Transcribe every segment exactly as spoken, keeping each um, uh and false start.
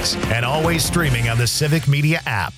podcasts and always streaming on the Civic Media app.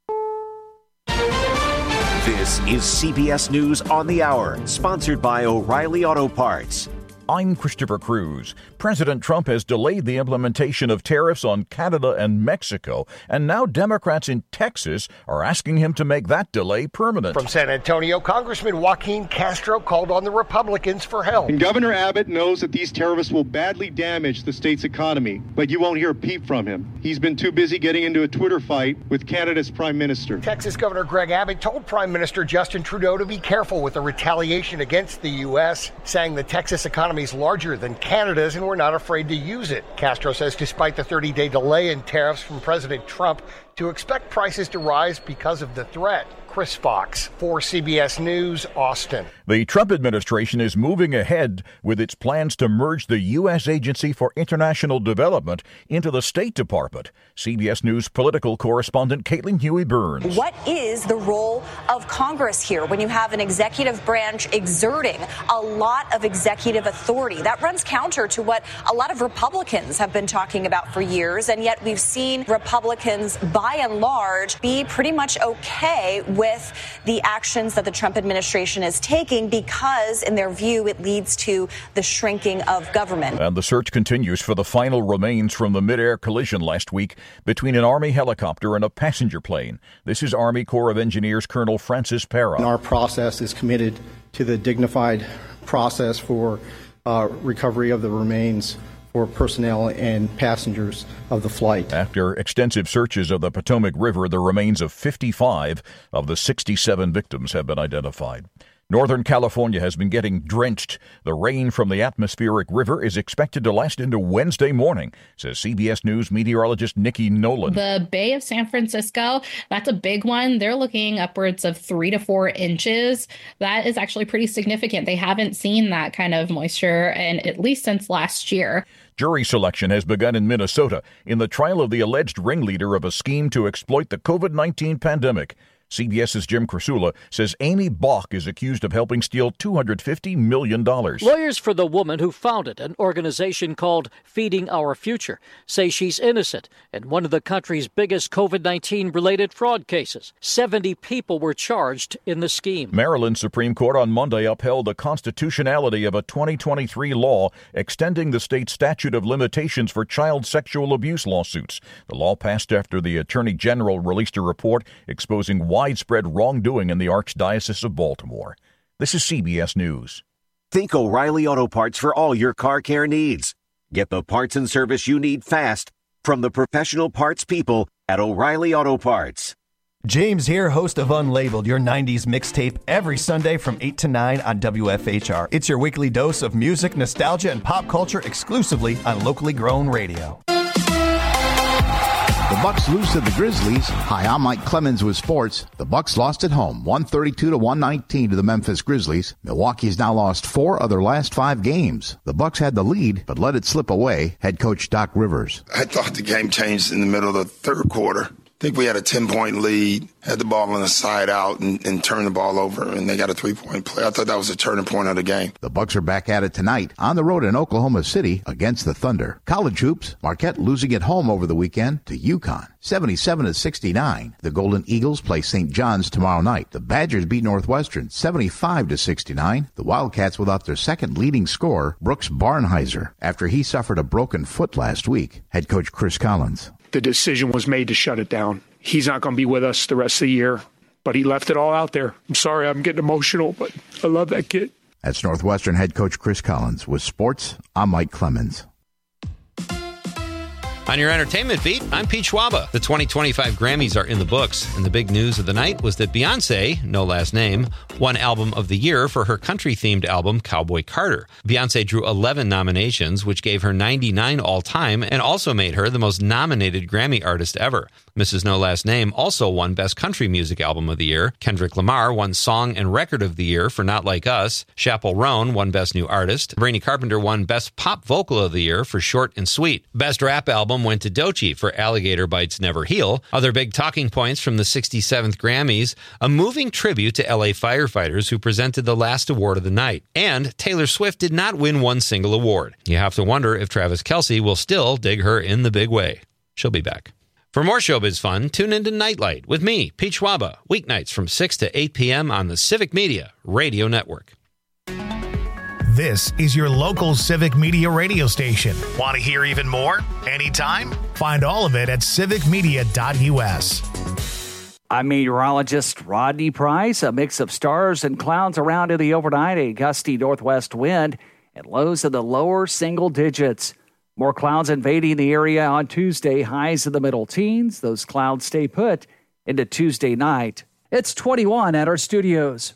This is C B S News on the Hour, sponsored by O'Reilly Auto Parts. I'm Christopher Cruz. President Trump has delayed the implementation of tariffs on Canada and Mexico, and now Democrats in Texas are asking him to make that delay permanent. From San Antonio, Congressman Joaquin Castro called on the Republicans for help. And Governor Abbott knows that these tariffs will badly damage the state's economy, but you won't hear a peep from him. He's been too busy getting into a Twitter fight with Canada's Prime Minister. Texas Governor Greg Abbott told Prime Minister Justin Trudeau to be careful with the retaliation against the U S, saying the Texas economy is larger than Canada's and we're not afraid to use it. Castro says despite the thirty-day delay in tariffs from President Trump, to expect prices to rise because of the threat. Chris Fox for C B S News, Austin. The Trump administration is moving ahead with its plans to merge the U S Agency for International Development into the State Department. C B S News political correspondent Caitlin Huey-Burns. What is the role of Congress here when you have an executive branch exerting a lot of executive authority? That runs counter to what a lot of Republicans have been talking about for years, and yet we've seen Republicans, by and large, be pretty much okay with with the actions that the Trump administration is taking because, in their view, it leads to the shrinking of government. And the search continues for the final remains from the mid-air collision last week between an Army helicopter and a passenger plane. This is Army Corps of Engineers Colonel Francis Parra. Our process is committed to the dignified process for uh, recovery of the remains for personnel and passengers of the flight. After extensive searches of the Potomac River, the remains of fifty-five of the sixty-seven victims have been identified. Northern California has been getting drenched. The rain from the atmospheric river is expected to last into Wednesday morning, says C B S News meteorologist Nikki Nolan. The Bay of San Francisco, that's a big one. They're looking upwards of three to four inches. That is actually pretty significant. They haven't seen that kind of moisture, and at least since last year. Jury selection has begun in Minnesota in the trial of the alleged ringleader of a scheme to exploit the covid nineteen pandemic. CBS's Jim Krasula says Amy Bach is accused of helping steal two hundred fifty million dollars. Lawyers for the woman who founded an organization called Feeding Our Future say she's innocent in one of the country's biggest covid nineteen related fraud cases. seventy people were charged in the scheme. Maryland Supreme Court on Monday upheld the constitutionality of a twenty twenty-three law extending the state's statute of limitations for child sexual abuse lawsuits. The law passed after the Attorney General released a report exposing widespread wrongdoing in the Archdiocese of Baltimore. This is C B S News. Think O'Reilly Auto Parts for all your car care needs. Get the parts and service you need fast from the professional parts people at O'Reilly Auto Parts. James here, host of Unlabeled, your nineties mixtape, every Sunday from eight to nine on W F H R. It's your weekly dose of music, nostalgia, and pop culture exclusively on locally grown radio. The Bucks lose to the Grizzlies. Hi, I'm Mike Clemens with sports. The Bucks lost at home, one thirty-two to one nineteen to the Memphis Grizzlies. Milwaukee has now lost four of their last five games. The Bucks had the lead, but let it slip away. Head coach Doc Rivers. I thought the game changed in the middle of the third quarter. I think we had a ten-point lead, had the ball on the side out, and, and turned the ball over, and they got a three-point play. I thought that was a turning point of the game. The Bucks are back at it tonight on the road in Oklahoma City against the Thunder. College hoops, Marquette losing at home over the weekend to UConn, seventy-seven to sixty-nine. The Golden Eagles play Saint John's tomorrow night. The Badgers beat Northwestern, seventy-five to sixty-nine. The Wildcats without their second leading scorer, Brooks Barnheiser, after he suffered a broken foot last week. Head coach Chris Collins. The decision was made to shut it down. He's not going to be with us the rest of the year, but he left it all out there. I'm sorry, I'm getting emotional, but I love that kid. That's Northwestern head coach Chris Collins. With sports, I'm Mike Clemens. On your entertainment beat, I'm Pete Schwaba. The twenty twenty-five Grammys are in the books, and the big news of the night was that Beyoncé, no last name, won Album of the Year for her country-themed album Cowboy Carter. Beyoncé drew eleven nominations, which gave her ninety-nine all-time, and also made her the most nominated Grammy artist ever. Missus No Last Name also won Best Country Music Album of the Year. Kendrick Lamar won Song and Record of the Year for Not Like Us. Chappell Roan won Best New Artist. Brainy Carpenter won Best Pop Vocal of the Year for Short and Sweet. Best Rap Album went to Doechii for Alligator Bites Never Heal. Other big talking points from the sixty-seventh Grammys, a moving tribute to L A firefighters who presented the last award of the night. And Taylor Swift did not win one single award. You have to wonder if Travis Kelce will still dig her in the big way. She'll be back. For more showbiz fun, tune into Nightlight with me, Pete Schwaba, weeknights from six to eight p.m. on the Civic Media Radio Network. This is your local Civic Media radio station. Want to hear even more? Anytime? Find all of it at civic media dot u s. I'm meteorologist Rodney Price. A mix of stars and clouds around in the overnight, a gusty northwest wind, and lows in the lower single digits. More clouds invading the area on Tuesday, highs in the middle teens. Those clouds stay put into Tuesday night. It's twenty-one at our studios.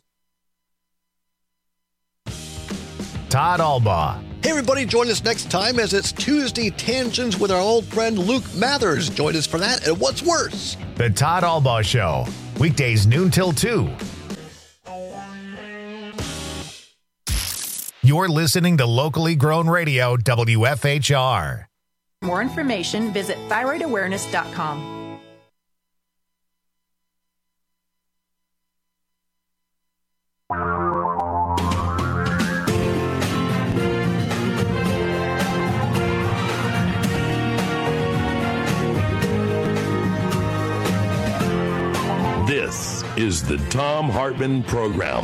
Todd Albaugh. Hey everybody, join us next time as it's Tuesday Tangents with our old friend Luke Mathers. Join us for that and What's Worse? The Todd Albaugh Show. Weekdays noon till two. You're listening to locally grown radio, W F H R. For more information, visit thyroid awareness dot com. This is the Thom Hartmann Program.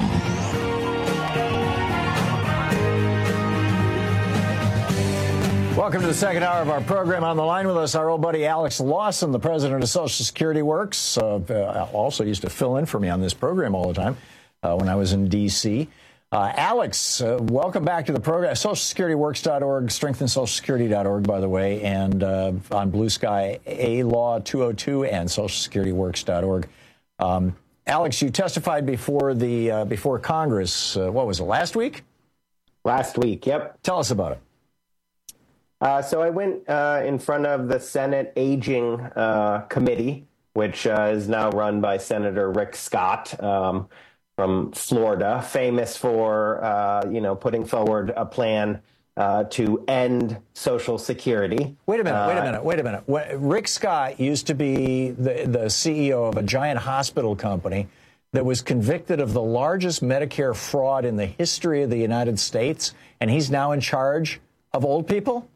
Welcome to the second hour of our program. On the line with us, our old buddy Alex Lawson, the president of Social Security Works. Uh, uh, also used to fill in for me on this program all the time uh, when I was in D C Uh, Alex, uh, welcome back to the program. social security works dot org, strengthen social security dot org, by the way, and uh, on Blue Sky, A Law two oh two and social security works dot org. Um, Alex, you testified before the uh, before Congress. Uh, what was it, last week? Last week, yep. Tell us about it. Uh, so I went uh, in front of the Senate Aging uh, Committee, which uh, is now run by Senator Rick Scott um, from Florida, famous for, uh, you know, putting forward a plan uh, to end Social Security. Wait a minute, wait a minute, wait a minute. When, Rick Scott used to be the, the C E O of a giant hospital company that was convicted of the largest Medicare fraud in the history of the United States, and he's now in charge of old people?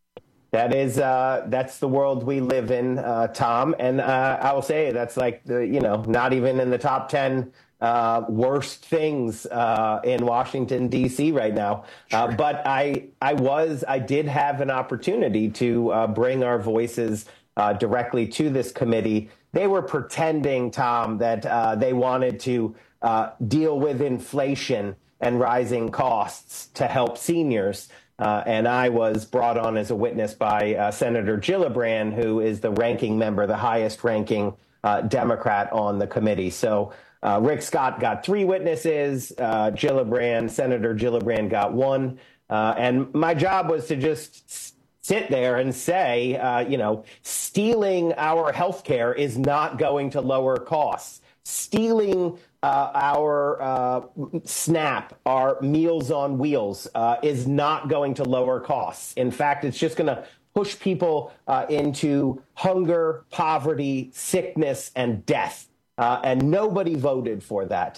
That is, uh, that's the world we live in, uh, Tom. And uh, I will say that's like, the, you know, not even in the top ten uh, worst things uh, in Washington, D C right now. Sure. Uh, but I, I was, I did have an opportunity to uh, bring our voices uh, directly to this committee. They were pretending, Tom, that uh, they wanted to uh, deal with inflation and rising costs to help seniors. Uh, and I was brought on as a witness by uh, Senator Gillibrand, who is the ranking member, the highest ranking uh, Democrat on the committee. So uh, Rick Scott got three witnesses. Uh, Gillibrand, Senator Gillibrand got one. Uh, and my job was to just sit there and say, uh, you know, stealing our health care is not going to lower costs. Stealing uh, our uh, SNAP, our Meals on Wheels, uh, is not going to lower costs. In fact, it's just going to push people uh, into hunger, poverty, sickness, and death. Uh, and nobody voted for that.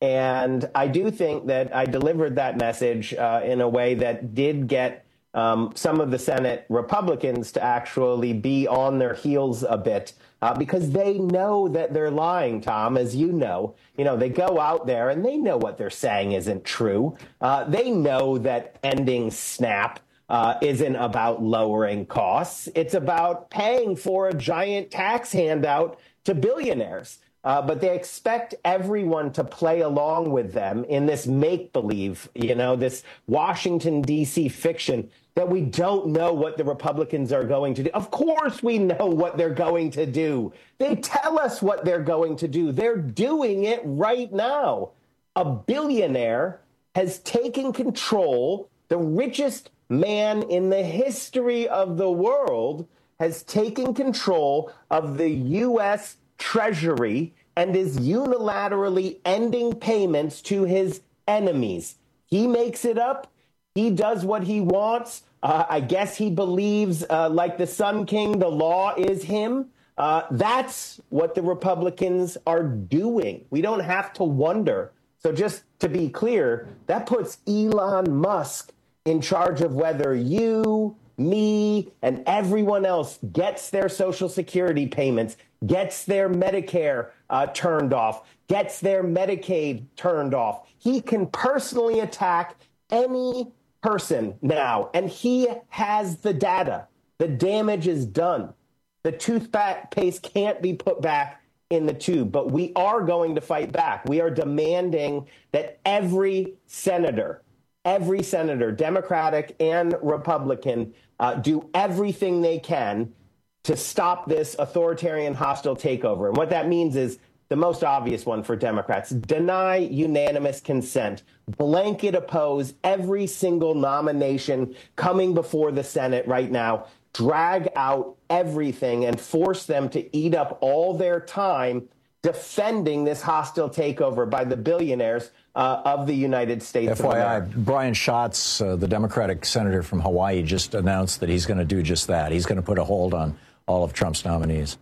And I do think that I delivered that message uh, in a way that did get um, some of the Senate Republicans to actually be on their heels a bit. Uh, because they know that they're lying, Tom, as you know. You know, they go out there and they know what they're saying isn't true. Uh, they know that ending SNAP uh, isn't about lowering costs. It's about paying for a giant tax handout to billionaires. Uh, but they expect everyone to play along with them in this make-believe, you know, this Washington, D C fiction that we don't know what the Republicans are going to do. Of course we know what they're going to do. They tell us what they're going to do. They're doing it right now. A billionaire has taken control. The richest man in the history of the world has taken control of the U S Treasury and is unilaterally ending payments to his enemies. He makes it up. He does what he wants. Uh, I guess he believes, uh, like the Sun King, the law is him. Uh, that's what the Republicans are doing. We don't have to wonder. So just to be clear, that puts Elon Musk in charge of whether you, me, and everyone else gets their Social Security payments, gets their Medicare uh, turned off, gets their Medicaid turned off. He can personally attack any person now, and he has the data. The damage is done. The toothpaste can't be put back in the tube, but we are going to fight back. We are demanding that every senator, every senator, Democratic and Republican, uh, do everything they can to stop this authoritarian, hostile takeover. And what that means is the most obvious one for Democrats: deny unanimous consent, blanket oppose every single nomination coming before the Senate right now, drag out everything and force them to eat up all their time defending this hostile takeover by the billionaires uh, of the United States. F Y I, Brian Schatz, uh, the Democratic senator from Hawaii, just announced that he's going to do just that. He's going to put a hold on all of Trump's nominees.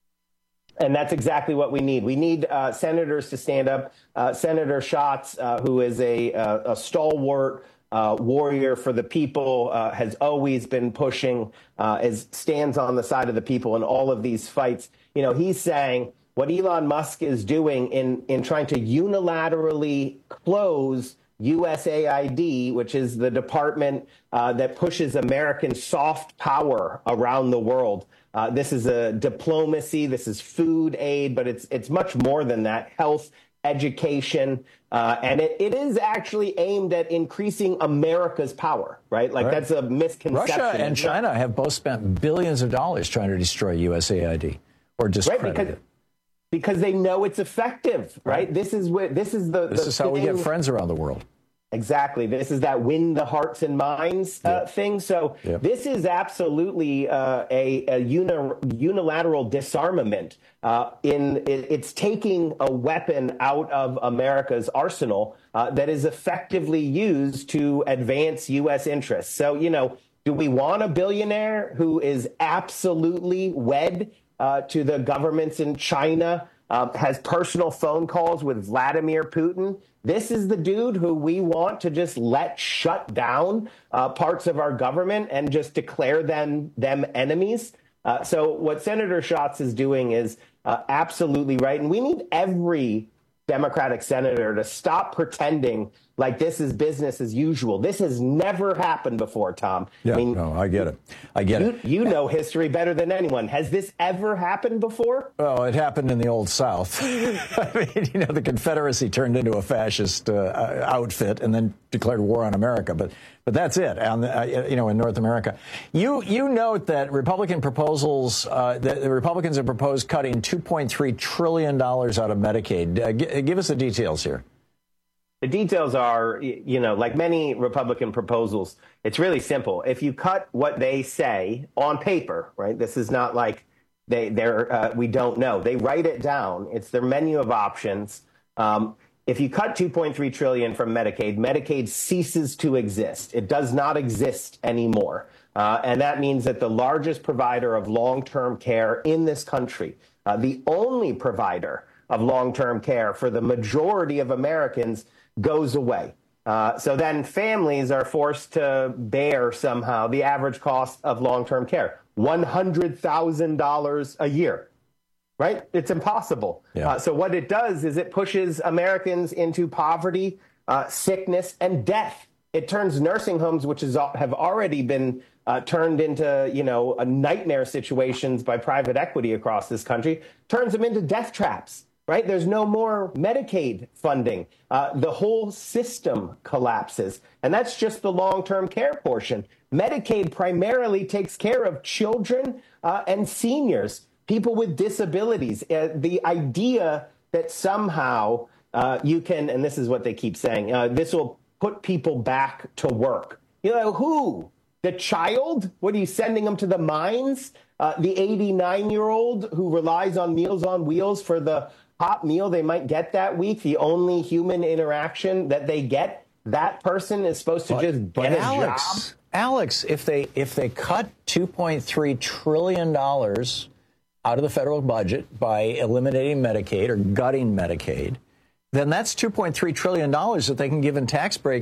And that's exactly what we need. We need uh, senators to stand up. Uh, Senator Schatz, uh, who is a, a, a stalwart uh, warrior for the people, uh, has always been pushing, uh, as stands on the side of the people in all of these fights. You know, he's saying what Elon Musk is doing in, in trying to unilaterally close U S A I D, which is the department uh, that pushes American soft power around the world. Uh, this is a diplomacy. This is food aid, but it's it's much more than that. Health, education, uh, and it, it is actually aimed at increasing America's power, right? Like right. That's a misconception. Russia and China have both spent billions of dollars trying to destroy U S A I D or discredit right, because, it. Because they know it's effective, right? right. This is what this is the. This the is how thing. we get friends around the world. Exactly. This is that win the hearts and minds uh, yeah. thing. So yeah. this is absolutely uh, a, a uni- unilateral disarmament. Uh, in it, it's taking a weapon out of America's arsenal uh, that is effectively used to advance U S interests. So, you know, do we want a billionaire who is absolutely wed uh, to the governments in China, uh, has personal phone calls with Vladimir Putin? This is the dude who we want to just let shut down uh, parts of our government and just declare them them enemies. Uh, so what Senator Schatz is doing is uh, absolutely right. And we need every Democratic senator to stop pretending like this is business as usual. This has never happened before, Tom. Yeah, I mean, no, I get it. I get you, it. You know history better than anyone. Has this ever happened before? Well, it happened in the Old South. I mean, you know, the Confederacy turned into a fascist uh, outfit and then declared war on America. But but that's it, on the, uh, you know, in North America. You you note that Republican proposals, uh, that the Republicans have proposed cutting two point three trillion dollars out of Medicaid. Uh, g- give us the details here. The details are, you know, like many Republican proposals, it's really simple. If you cut what they say on paper, right, this is not like they, they're, uh, we don't know. They write it down. It's their menu of options. Um, if you cut two point three trillion dollars from Medicaid, Medicaid ceases to exist. It does not exist anymore. Uh, and that means that the largest provider of long-term care in this country, uh, the only provider of long-term care for the majority of Americans, goes away. Uh, so then families are forced to bear somehow the average cost of long-term care, one hundred thousand dollars a year, right? It's impossible. Yeah. Uh, so what it does is it pushes Americans into poverty, uh, sickness, and death. It turns nursing homes, which is, have already been uh, turned into, you know, a nightmare situations by private equity across this country, turns them into death traps. Right? There's no more Medicaid funding. Uh, the whole system collapses. And that's just the long-term care portion. Medicaid primarily takes care of children uh, and seniors, people with disabilities. Uh, the idea that somehow uh, you can, and this is what they keep saying, uh, this will put people back to work. You know, who? The child? What are you sending them to the mines? Uh, the eighty-nine-year-old who relies on Meals on Wheels for the hot meal they might get that week, the only human interaction that they get, that person is supposed to but, just get a Alex, job. Alex, if they if they cut two point three trillion dollars out of the federal budget by eliminating Medicaid or gutting Medicaid, then that's two point three trillion dollars that they can give in tax breaks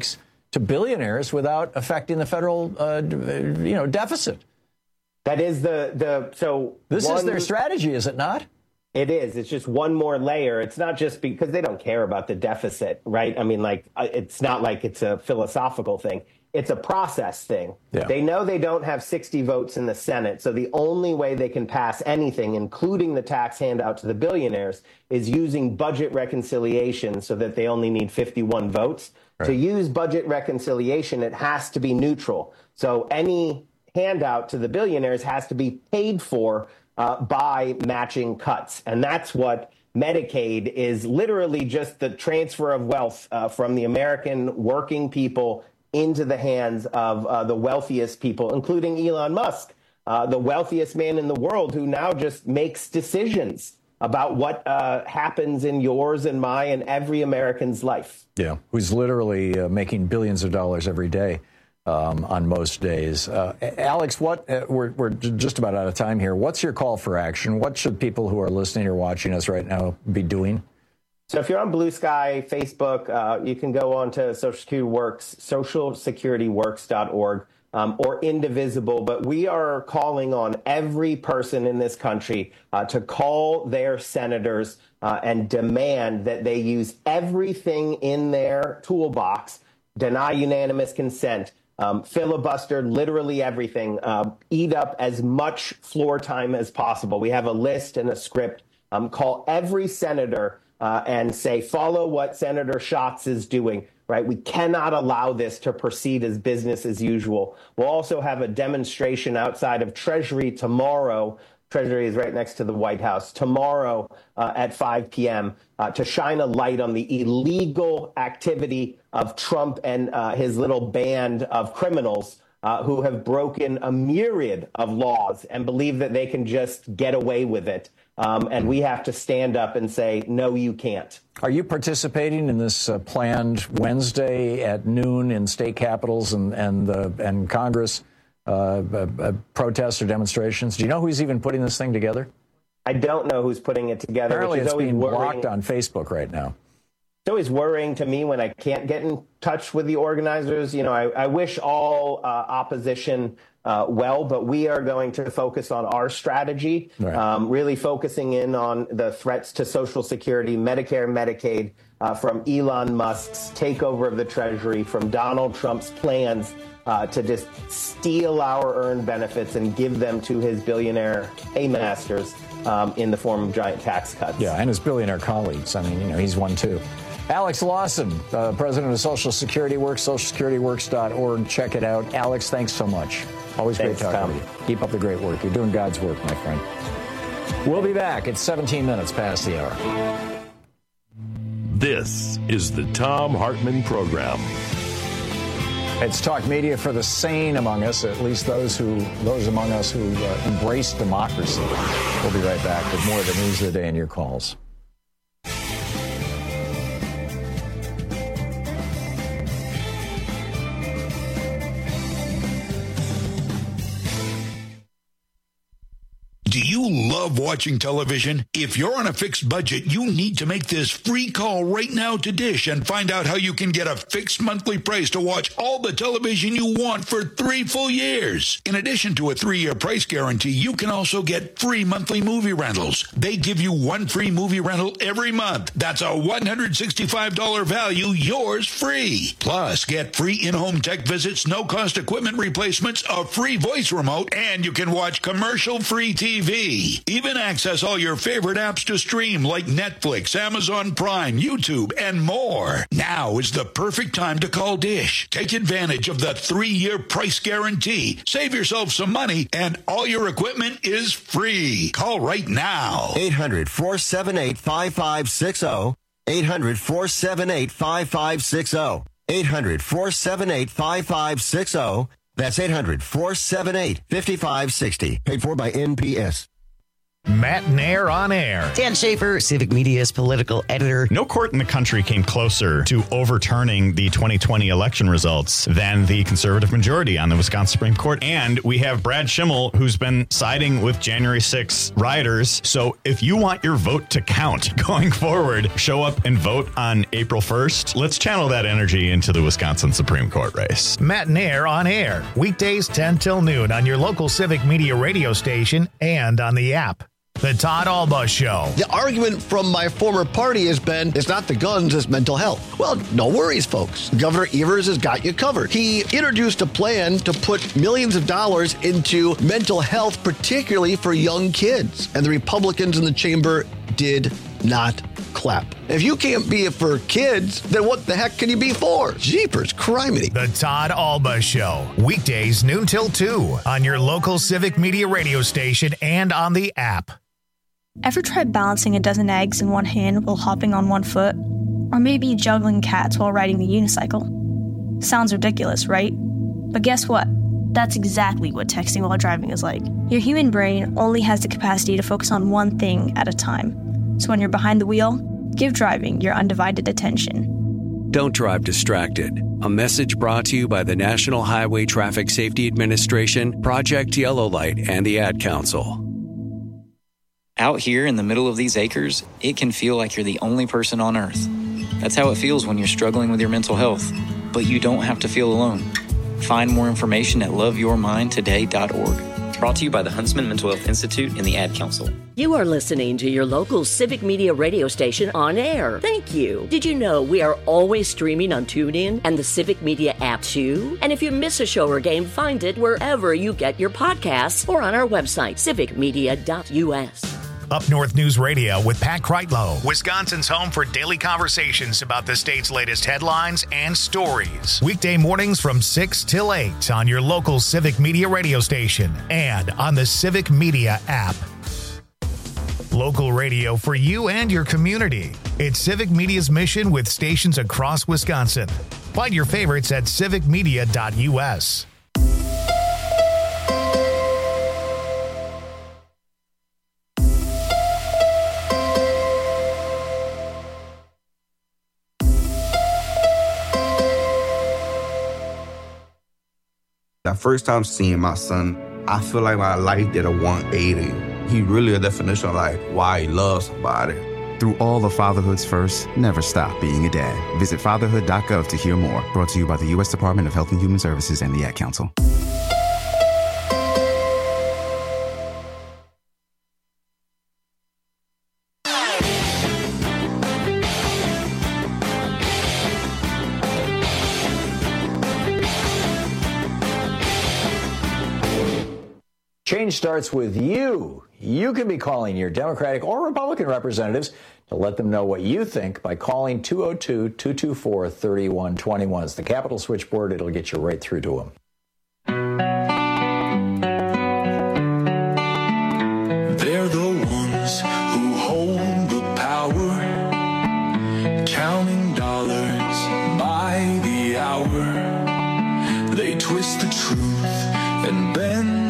to billionaires without affecting the federal, uh, you know, deficit. That is the the so this one, is their strategy, is it not? It is. It's just one more layer. It's not just because they don't care about the deficit, right? I mean, like, it's not like it's a philosophical thing. It's a process thing. Yeah. They know they don't have sixty votes in the Senate, so the only way they can pass anything, including the tax handout to the billionaires, is using budget reconciliation so that they only need fifty-one votes. Right. To use budget reconciliation, it has to be neutral. So any handout to the billionaires has to be paid for uh, by matching cuts. And that's what Medicaid is, literally just the transfer of wealth uh, from the American working people into the hands of uh, the wealthiest people, including Elon Musk, uh, the wealthiest man in the world, who now just makes decisions about what uh, happens in yours and my and every American's life. Yeah, who's literally uh, making billions of dollars every day um, on most days. Uh, Alex, what uh, we're, we're just about out of time here. What's your call for action? What should people who are listening or watching us right now be doing? So if you're on Blue Sky, Facebook, uh, you can go on to Social Security Works, social security works dot org, um, or Indivisible. But we are calling on every person in this country uh, to call their senators uh, and demand that they use everything in their toolbox, deny unanimous consent, um, filibuster literally everything, uh, eat up as much floor time as possible. We have a list and a script. Um, call every senator Uh, and say, follow what Senator Schatz is doing, right? We cannot allow this to proceed as business as usual. We'll also have a demonstration outside of Treasury tomorrow. Treasury is right next to the White House. Tomorrow uh, at five p.m. Uh, to shine a light on the illegal activity of Trump and uh, his little band of criminals uh, who have broken a myriad of laws and believe that they can just get away with it. Um, and we have to stand up and say, no, you can't. Are you participating in this uh, planned Wednesday at noon in state capitals and and, uh, and Congress uh, uh, uh, protests or demonstrations? Do you know who's even putting this thing together? I don't know who's putting it together. Apparently which is it's being worrying. blocked on Facebook right now. It's always worrying to me when I can't get in touch with the organizers. You know, I, I wish all uh, opposition Uh, well, but we are going to focus on our strategy, right. um, really focusing in on the threats to Social Security, Medicare, Medicaid, uh, from Elon Musk's takeover of the Treasury, from Donald Trump's plans uh, to just steal our earned benefits and give them to his billionaire paymasters um, in the form of giant tax cuts. Yeah, and his billionaire colleagues. I mean, you know, he's one too. Alex Lawson, uh, president of Social Security Works, social security works dot org. Check it out. Alex, thanks so much. Always thanks, great talking Tom. to you. Keep up the great work. You're doing God's work, my friend. We'll be back. It's seventeen minutes past the hour. This is the Thom Hartmann Program. It's talk media for the sane among us, at least those who those among us who uh, embrace democracy. We'll be right back with more of the news of the day and your calls. Do you love watching television? If you're on a fixed budget, you need to make this free call right now to Dish and find out how you can get a fixed monthly price to watch all the television you want for three full years. In addition to a three-year price guarantee, you can also get free monthly movie rentals. They give you one free movie rental every month. That's a one hundred sixty-five dollars value, yours free. Plus, get free in-home tech visits, no-cost equipment replacements, a free voice remote, and you can watch commercial-free T V. Even access all your favorite apps to stream like Netflix, Amazon Prime, YouTube, and more. Now is the perfect time to call Dish. Take advantage of the three-year price guarantee. Save yourself some money, and all your equipment is free. Call right now. eight hundred, four seven eight, five five six zero. eight hundred, four seven eight, five five six zero. eight hundred, four seven eight, five five six zero. That's eight hundred, four seven eight, five five six zero. Paid for by N P S. Matt Nair on air. Dan Schaefer, Civic Media's political editor. No court in the country came closer to overturning the twenty twenty election results than the conservative majority on the Wisconsin Supreme Court. And we have Brad Schimmel, who's been siding with January sixth rioters. So if you want your vote to count going forward, show up and vote on April first. Let's channel that energy into the Wisconsin Supreme Court race. Matt Nair on air. Weekdays ten till noon on your local Civic Media radio station and on the app. The Todd Alba Show. The argument from my former party has been, it's not the guns, it's mental health. Well, no worries, folks. Governor Evers has got you covered. He introduced a plan to put millions of dollars into mental health, particularly for young kids. And the Republicans in the chamber did not clap. If you can't be it for kids, then what the heck can you be for? Jeepers, criminy. The Todd Alba Show. Weekdays noon till two on your local Civic Media radio station and on the app. Ever tried balancing a dozen eggs in one hand while hopping on one foot? Or maybe juggling cats while riding the unicycle? Sounds ridiculous, right? But guess what? That's exactly what texting while driving is like. Your human brain only has the capacity to focus on one thing at a time. So when you're behind the wheel, give driving your undivided attention. Don't drive distracted. A message brought to you by the National Highway Traffic Safety Administration, Project Yellow Light, and the Ad Council. Out here in the middle of these acres, it can feel like you're the only person on Earth. That's how it feels when you're struggling with your mental health. But you don't have to feel alone. Find more information at love your mind today dot org. Brought to you by the Huntsman Mental Health Institute and the Ad Council. You are listening to your local Civic Media radio station on air. Thank you. Did you know we are always streaming on TuneIn and the Civic Media app too? And if you miss a show or game, find it wherever you get your podcasts or on our website, civic media dot u s. Up North News Radio with Pat Kreitlow, Wisconsin's home for daily conversations about the state's latest headlines and stories. Weekday mornings from six till eight on your local Civic Media radio station and on the Civic Media app. Local radio for you and your community. It's Civic Media's mission with stations across Wisconsin. Find your favorites at civic media dot u s. That first time seeing my son, I feel like my life did a one eighty. He really a definition of like why he loves somebody. Through all of fatherhood's first, never stop being a dad. Visit fatherhood dot gov to hear more. Brought to you by the U S Department of Health and Human Services and the Ad Council. Change starts with you. You can be calling your Democratic or Republican representatives to let them know what you think by calling two oh two, two two four, three one two one. It's the Capitol switchboard. It'll get you right through to them. They're the ones who hold the power, counting dollars by the hour. They twist the truth and bend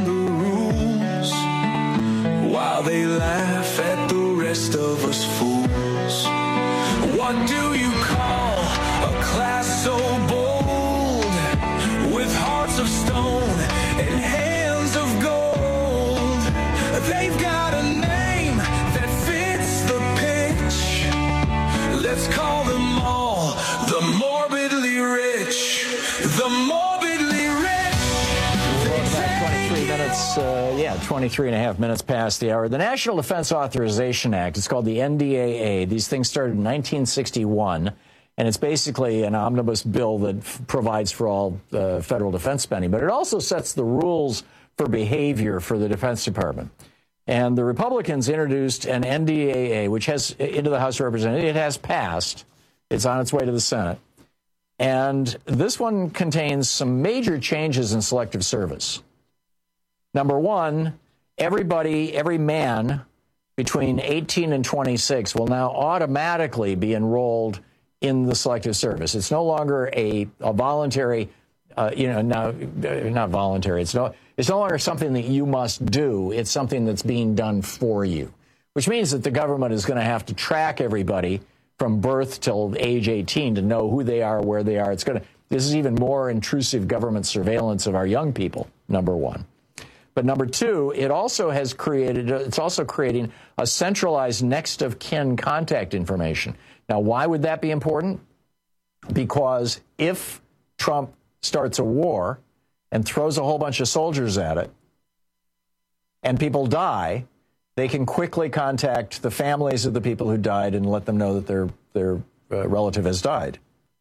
while they laugh at the rest of us fools. What do you call a class so bold, with hearts of stone and hands of gold? They've got a name that fits the pitch. Let's call them all the morbidly rich. The morbidly rich. Minutes, uh, yeah, twenty-three and a half minutes past the hour. The National Defense Authorization Act, it's called the N D A A. These things started in nineteen sixty-one, and it's basically an omnibus bill that f- provides for all uh, federal defense spending, but it also sets the rules for behavior for the Defense Department. And the Republicans introduced an N D A A, which has, into the House of Representatives, it has passed. It's on its way to the Senate. And this one contains some major changes in selective service. Number one, everybody, every man between eighteen and twenty-six will now automatically be enrolled in the selective service. It's no longer a, a voluntary, uh, you know, now, not voluntary. It's no, It's no longer something that you must do. It's something that's being done for you, which means that the government is going to have to track everybody from birth till age eighteen to know who they are, where they are. It's going to, this is even more intrusive government surveillance of our young people, number one. But number two, it also has created, it's also creating a centralized next of kin contact information. Now, why would that be important? Because if Trump starts a war and throws a whole bunch of soldiers at it and people die, they can quickly contact the families of the people who died and let them know that their, their uh, relative has died.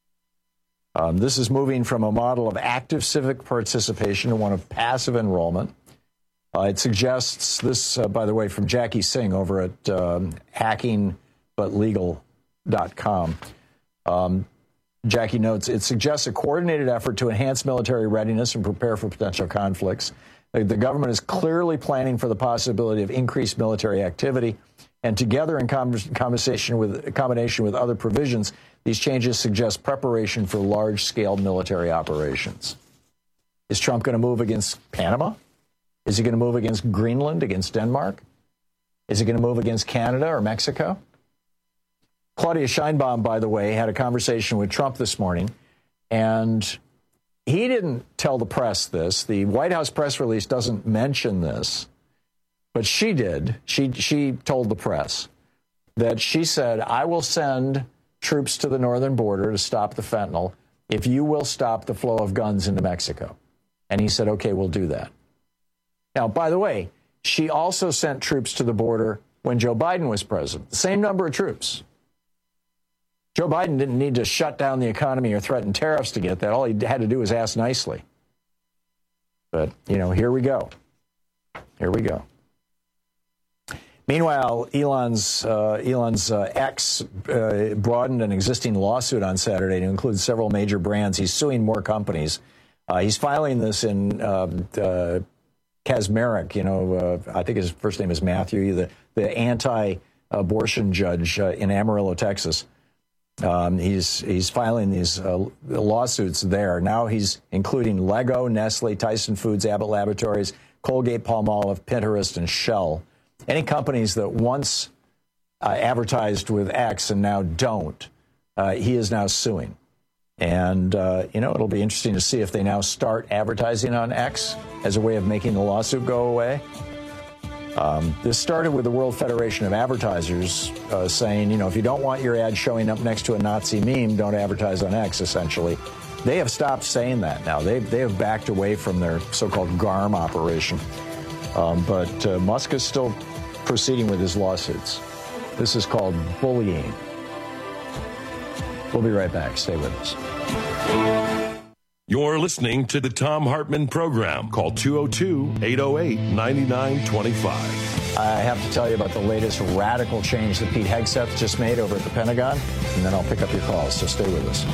Um, this is moving from a model of active civic participation to one of passive enrollment. Uh, it suggests this, uh, by the way, from Jackie Singh over at um, hacking but legal dot com. Um, Jackie notes, it suggests a coordinated effort to enhance military readiness and prepare for potential conflicts. The, the government is clearly planning for the possibility of increased military activity, and together in convers- conversation with, combination with other provisions, these changes suggest preparation for large-scale military operations. Is Trump going to move against Panama? Is he going to move against Greenland, against Denmark? Is he going to move against Canada or Mexico? Claudia Sheinbaum, by the way, had a conversation with Trump this morning, and he didn't tell the press this. The White House press release doesn't mention this, but she did. She, she told the press that she said, I will send troops to the northern border to stop the fentanyl if you will stop the flow of guns into Mexico. And he said, okay, we'll do that. Now, by the way, she also sent troops to the border when Joe Biden was president, the same number of troops. Joe Biden didn't need to shut down the economy or threaten tariffs to get that. All he had to do was ask nicely. But, you know, here we go. Here we go. Meanwhile, Elon's, uh, Elon's uh, X uh, broadened an existing lawsuit on Saturday to include several major brands. He's suing more companies. Uh, he's filing this in uh, uh, Kaczmarek, you know, uh, I think his first name is Matthew, the, the anti-abortion judge uh, in Amarillo, Texas. Um, he's he's filing these uh, lawsuits there. Now he's including Lego, Nestle, Tyson Foods, Abbott Laboratories, Colgate, Palmolive, Pinterest, and Shell. Any companies that once uh, advertised with X and now don't, uh, he is now suing. And, uh, you know, it'll be interesting to see if they now start advertising on X as a way of making the lawsuit go away. Um, this started with the World Federation of Advertisers uh, saying, you know, if you don't want your ad showing up next to a Nazi meme, don't advertise on X, essentially. They have stopped saying that now. They, they have backed away from their so-called GARM operation. Um, but uh, Musk is still proceeding with his lawsuits. This is called bullying. We'll be right back. Stay with us. You're listening to the Thom Hartmann Program. Call two oh two, eight oh eight, nine nine two five. I have to tell you about the latest radical change that Pete Hegseth just made over at the Pentagon, and then I'll pick up your calls, so stay with us.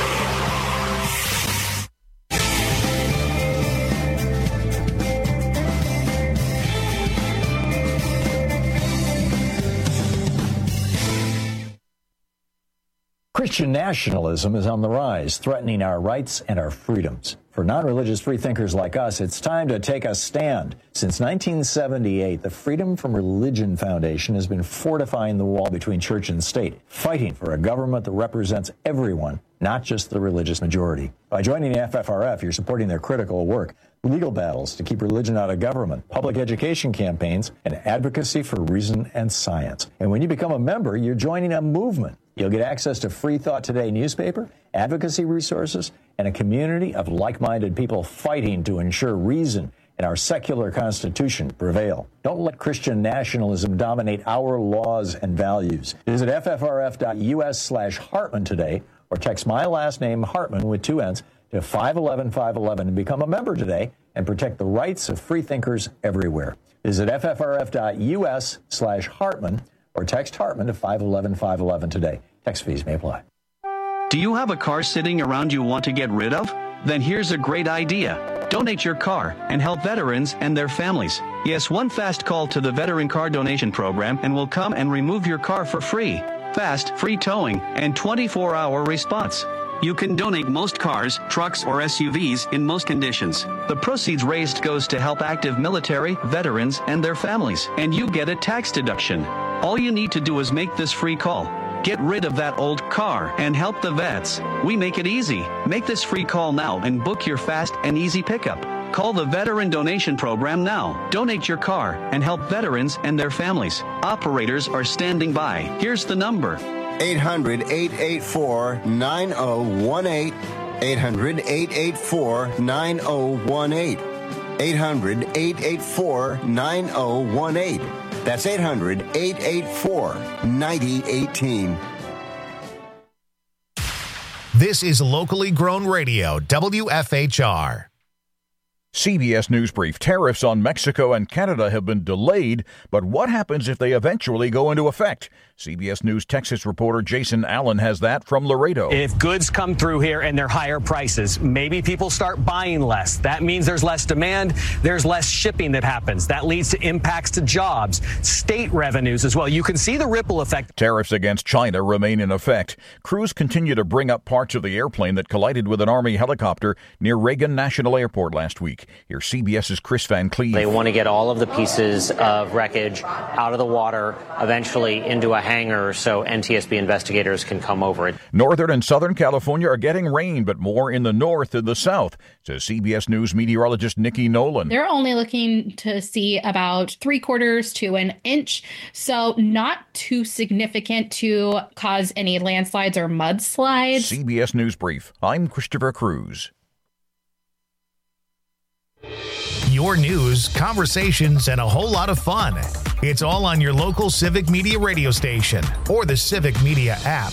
Christian nationalism is on the rise, threatening our rights and our freedoms. For non-religious freethinkers like us, it's time to take a stand. Since nineteen seventy-eight, the Freedom from Religion Foundation has been fortifying the wall between church and state, fighting for a government that represents everyone, not just the religious majority. By joining the F F R F, you're supporting their critical work, legal battles to keep religion out of government, public education campaigns, and advocacy for reason and science. And when you become a member, you're joining a movement. You'll get access to Free Thought Today newspaper, advocacy resources, and a community of like-minded people fighting to ensure reason and our secular constitution prevail. Don't let Christian nationalism dominate our laws and values. Visit ffrf.us slash Hartman today, or text my last name, Hartman, with two N's, to five one one five one one and become a member today and protect the rights of freethinkers everywhere. Visit ffrf.us slash Hartman or text Hartman to five one one five one one today. Text fees may apply. Do you have a car sitting around you want to get rid of? Then here's a great idea. Donate your car and help veterans and their families. Yes, one fast call to the Veteran Car Donation Program and we'll come and remove your car for free. Fast, free towing, and twenty-four hour response. You can donate most cars, trucks, or S U Vs in most conditions. The proceeds raised goes to help active military, veterans, and their families, and you get a tax deduction. All you need to do is make this free call. Get rid of that old car and help the vets. We make it easy. Make this free call now and book your fast and easy pickup. Call the Veteran Donation Program now. Donate your car and help veterans and their families. Operators are standing by. Here's the number. eight hundred, eight eight four, nine oh one eight. eight hundred, eight eight four, nine oh one eight. eight hundred, eight eight four, nine oh one eight. That's eight hundred, eight eight four, nine oh one eight. This is locally grown radio, W F H R. C B S News Brief. Tariffs on Mexico and Canada have been delayed, but what happens if they eventually go into effect? C B S News Texas reporter Jason Allen has that from Laredo. If goods come through here and they're higher prices, maybe people start buying less. That means there's less demand. There's less shipping that happens. That leads to impacts to jobs, state revenues as well. You can see the ripple effect. Tariffs against China remain in effect. Crews continue to bring up parts of the airplane that collided with an Army helicopter near Reagan National Airport last week. Here's CBS's Chris Van Cleve. They want to get all of the pieces of wreckage out of the water, eventually into a hangar so N T S B investigators can come over it. Northern and Southern California are getting rain, but more in the north than the south, says C B S News meteorologist Nikki Nolan. They're only looking to see about three quarters to an inch, so not too significant to cause any landslides or mudslides. C B S News Brief. I'm Christopher Cruz. Your news, conversations, and a whole lot of fun. It's all on your local Civic Media radio station or the Civic Media app.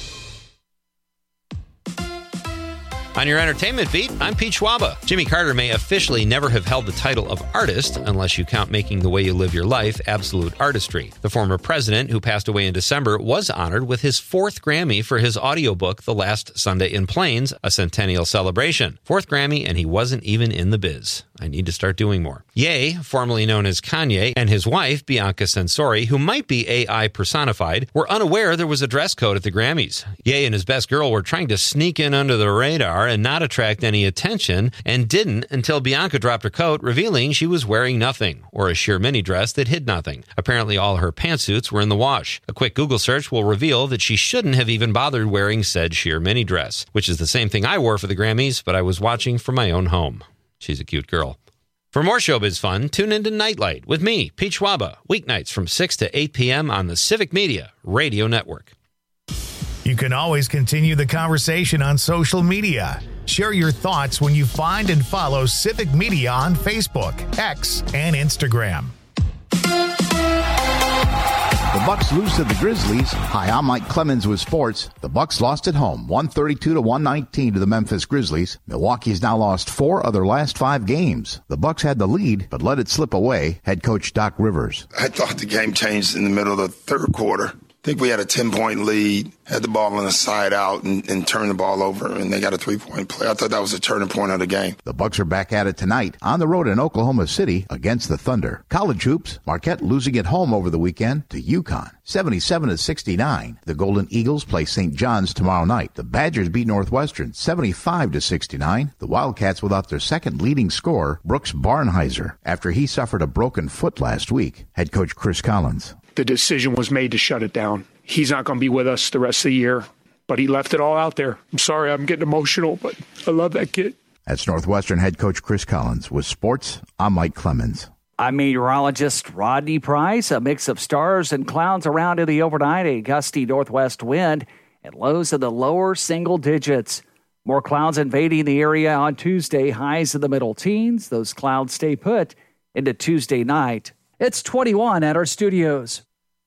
On your entertainment beat, I'm Pete Schwaba. Jimmy Carter may officially never have held the title of artist unless you count Making the Way You Live Your Life absolute artistry. The former president, who passed away in December, was honored with his fourth Grammy for his audiobook, The Last Sunday in Plains, a centennial celebration. Fourth Grammy, and he wasn't even in the biz. I need to start doing more. Ye, formerly known as Kanye, and his wife, Bianca Censori, who might be A I personified, were unaware there was a dress code at the Grammys. Ye and his best girl were trying to sneak in under the radar and not attract any attention, and didn't until Bianca dropped her coat, revealing she was wearing nothing, or a sheer mini dress that hid nothing. Apparently all her pantsuits were in the wash. A quick Google search will reveal that she shouldn't have even bothered wearing said sheer mini dress, which is the same thing I wore for the Grammys, but I was watching from my own home. She's a cute girl. For more showbiz fun, tune into Nightlight with me, Pete Schwaba, weeknights from six to eight p.m. on the Civic Media Radio Network. You can always continue the conversation on social media. Share your thoughts when you find and follow Civic Media on Facebook, X, and Instagram. The Bucks lose to the Grizzlies. Hi, I'm Mike Clemens with sports. The Bucks lost at home, one thirty-two to one nineteen to the Memphis Grizzlies. Milwaukee has now lost four of their last five games. The Bucks had the lead, but let it slip away. Head coach Doc Rivers. I thought the game changed in the middle of the third quarter. I think we had a ten-point lead, had the ball on the side out, and, and turned the ball over, and they got a three-point play. I thought that was a turning point of the game. The Bucks are back at it tonight on the road in Oklahoma City against the Thunder. College hoops, Marquette losing at home over the weekend to UConn, seventy-seven to sixty-nine. The Golden Eagles play Saint John's tomorrow night. The Badgers beat Northwestern, seventy-five to sixty-nine. The Wildcats without their second leading scorer, Brooks Barnheiser, after he suffered a broken foot last week. Head coach Chris Collins. The decision was made to shut it down. He's not going to be with us the rest of the year, but he left it all out there. I'm sorry, I'm getting emotional, but I love that kid. That's Northwestern head coach Chris Collins. With sports, I'm Mike Clemens. I'm meteorologist Rodney Price. A mix of stars and clouds around in the overnight, a gusty northwest wind, and lows in the lower single digits. More clouds invading the area on Tuesday, highs in the middle teens. Those clouds stay put into Tuesday night. It's twenty-one at our studios.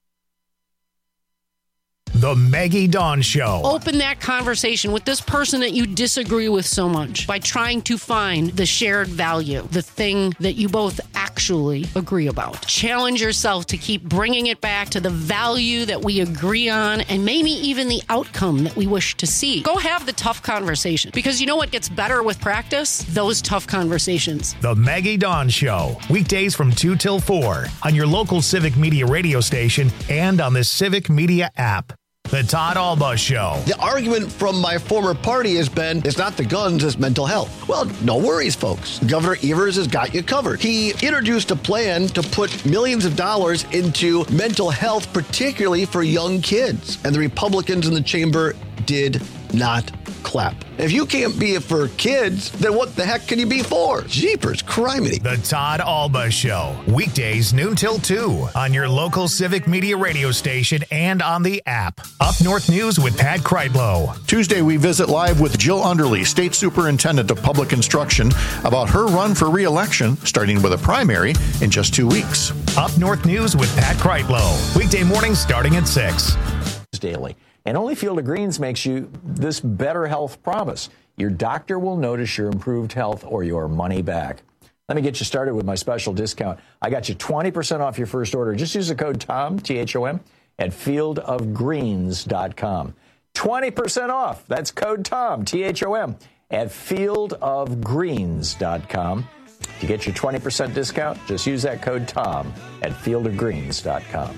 The Maggie Dawn Show. Open that conversation with this person that you disagree with so much by trying to find the shared value, the thing that you both actually agree about. Challenge yourself to keep bringing it back to the value that we agree on and maybe even the outcome that we wish to see. Go have the tough conversation, because you know what gets better with practice? Those tough conversations. The Maggie Dawn Show. Weekdays from two till four on your local Civic Media radio station and on the Civic Media app. The Todd Alba Show. The argument from my former party has been, it's not the guns, it's mental health. Well, no worries, folks. Governor Evers has got you covered. He introduced a plan to put millions of dollars into mental health, particularly for young kids. And the Republicans in the chamber did not clap. If you can't be it for kids, then what the heck can you be for? Jeepers, criminy. The Todd Alba Show. Weekdays noon till two on your local Civic Media radio station and on the app. Up North News with Pat Kreitlow. Tuesday, we visit live with Jill Underly, State Superintendent of Public Instruction, about her run for re-election, starting with a primary in just two weeks. Up North News with Pat Kreitlow. Weekday mornings starting at six. Daily. And only Field of Greens makes you this better health promise. Your doctor will notice your improved health or your money back. Let me get you started with my special discount. I got you twenty percent off your first order. Just use the code TOM, T H O M, at field of greens dot com. twenty percent off. That's code TOM, T H O M, at field of greens dot com. To get your twenty percent discount, just use that code TOM at field of greens dot com.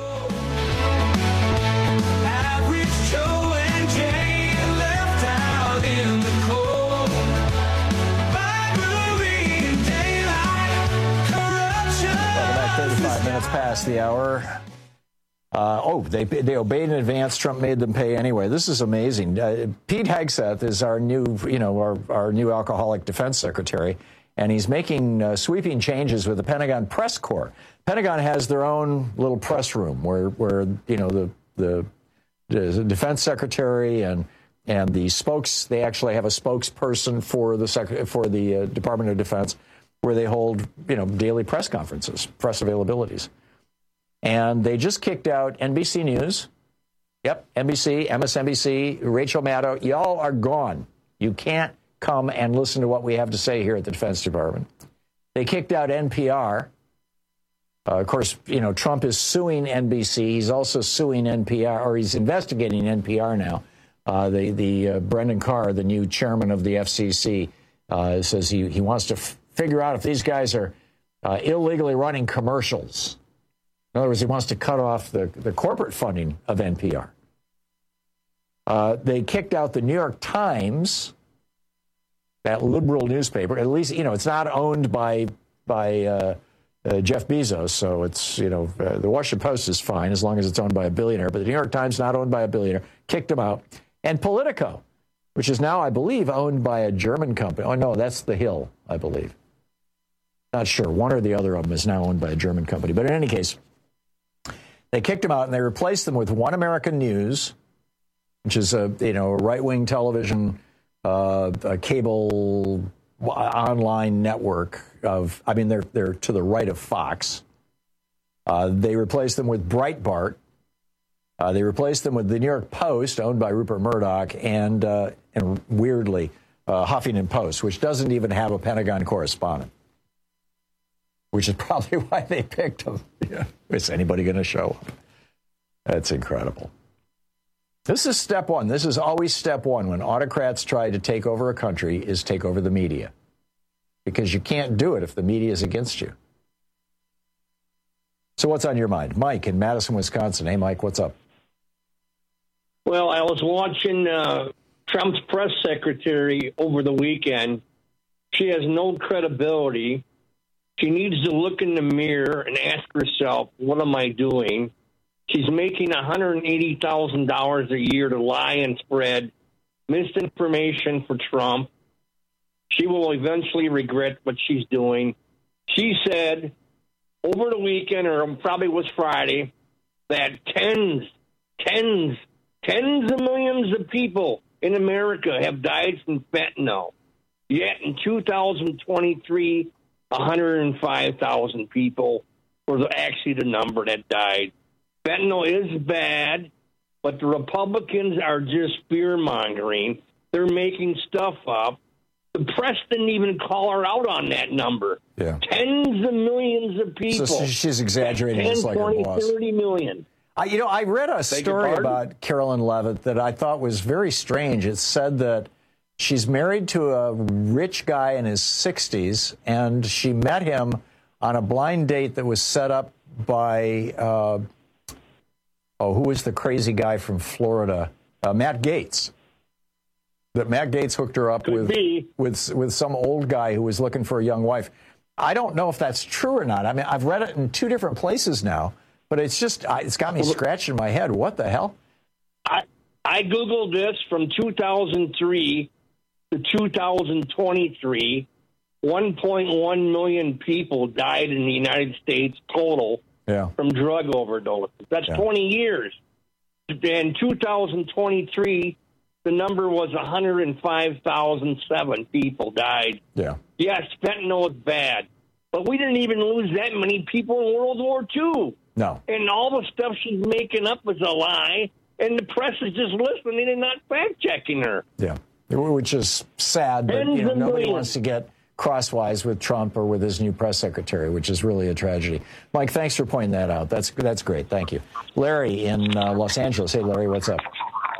thirty-five minutes past the hour. Uh, oh, they they obeyed in advance. Trump made them pay anyway. This is amazing. Uh, Pete Hegseth is our new, you know, our, our new alcoholic defense secretary, and he's making uh, sweeping changes with the Pentagon press corps. Pentagon has their own little press room where, where you know, the the, the defense secretary and and the spokes. They actually have a spokesperson for the sec- for the uh, Department of Defense, where they hold, you know, daily press conferences, press availabilities. And they just kicked out N B C News. Yep, N B C, M S N B C, Rachel Maddow. Y'all are gone. You can't come and listen to what we have to say here at the Defense Department. They kicked out N P R. Uh, of course, you know, Trump is suing N B C. He's also suing N P R, or he's investigating N P R now. Uh, the the uh, Brendan Carr, the new chairman of the F C C, uh, says he, he wants to f- figure out if these guys are uh, illegally running commercials. In other words, he wants to cut off the, the corporate funding of N P R. Uh, they kicked out the New York Times, that liberal newspaper. At least, you know, it's not owned by by uh, uh, Jeff Bezos, so it's, you know, uh, the Washington Post is fine as long as it's owned by a billionaire. But the New York Times, not owned by a billionaire, kicked them out. And Politico, which is now, I believe, owned by a German company. Oh, no, that's The Hill, I believe. Not sure. One or the other of them is now owned by a German company. But in any case, they kicked them out and they replaced them with One American News, which is a, you know, right-wing television, uh, a cable online network of, I mean, they're they're to the right of Fox. Uh, they replaced them with Breitbart. Uh, they replaced them with the New York Post, owned by Rupert Murdoch, and uh, and weirdly, uh, Huffington Post, which doesn't even have a Pentagon correspondent, which is probably why they picked them. Yeah. Is anybody going to show up? That's incredible. This is step one. This is always step one when autocrats try to take over a country, is take over the media. Because you can't do it if the media is against you. So what's on your mind? Mike in Madison, Wisconsin. Hey, Mike, what's up? Well, I was watching uh, Trump's press secretary over the weekend. She has no credibility. She needs to look in the mirror and ask herself, what am I doing? She's making one hundred eighty thousand dollars a year to lie and spread misinformation for Trump. She will eventually regret what she's doing. She said over the weekend, or probably was Friday, that tens, tens, tens of millions of people in America have died from fentanyl. Yet in two thousand twenty-three, one hundred five thousand people were actually the number that died. Fentanyl is bad, but the Republicans are just fear-mongering. They're making stuff up. The press didn't even call her out on that number. Yeah. Tens of millions of people. So she's exaggerating. ten, It's like twenty, her boss. thirty million. I, you know, I read a Beg your story pardon? about Carolyn Levitt that I thought was very strange. It said that she's married to a rich guy in his sixties, and she met him on a blind date that was set up by uh, oh, who was the crazy guy from Florida? Uh, Matt Gaetz. That Matt Gaetz hooked her up with, with with some old guy who was looking for a young wife. I don't know if that's true or not. I mean, I've read it in two different places now, but it's just, it's got me scratching my head. What the hell? I, I Googled this from two thousand three to two thousand twenty-three. one point one million people died in the United States total yeah. from drug overdose. That's yeah. twenty years. In two thousand twenty-three, the number was one hundred five thousand seven people died. Yeah. Yes, fentanyl is bad, but we didn't even lose that many people in World War Two. No. And all the stuff she's making up is a lie, and the press is just listening and not fact-checking her. Yeah, which is sad, but you know, nobody wants to get crosswise with Trump or with his new press secretary, which is really a tragedy. Mike, thanks for pointing that out. That's that's great. Thank you. Larry in uh, Los Angeles. Hey, Larry, what's up?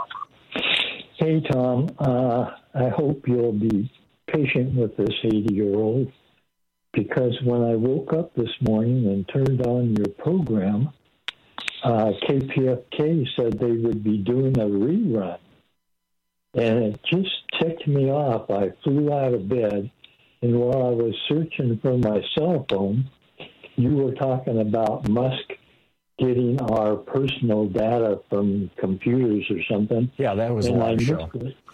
Hey, Tom. Uh, I hope you'll be patient with this eighty-year-old, because when I woke up this morning and turned on your program, uh, K P F K said they would be doing a rerun. And it just ticked me off. I flew out of bed, and while I was searching for my cell phone, you were talking about Musk getting our personal data from computers or something. Yeah, that was a live show.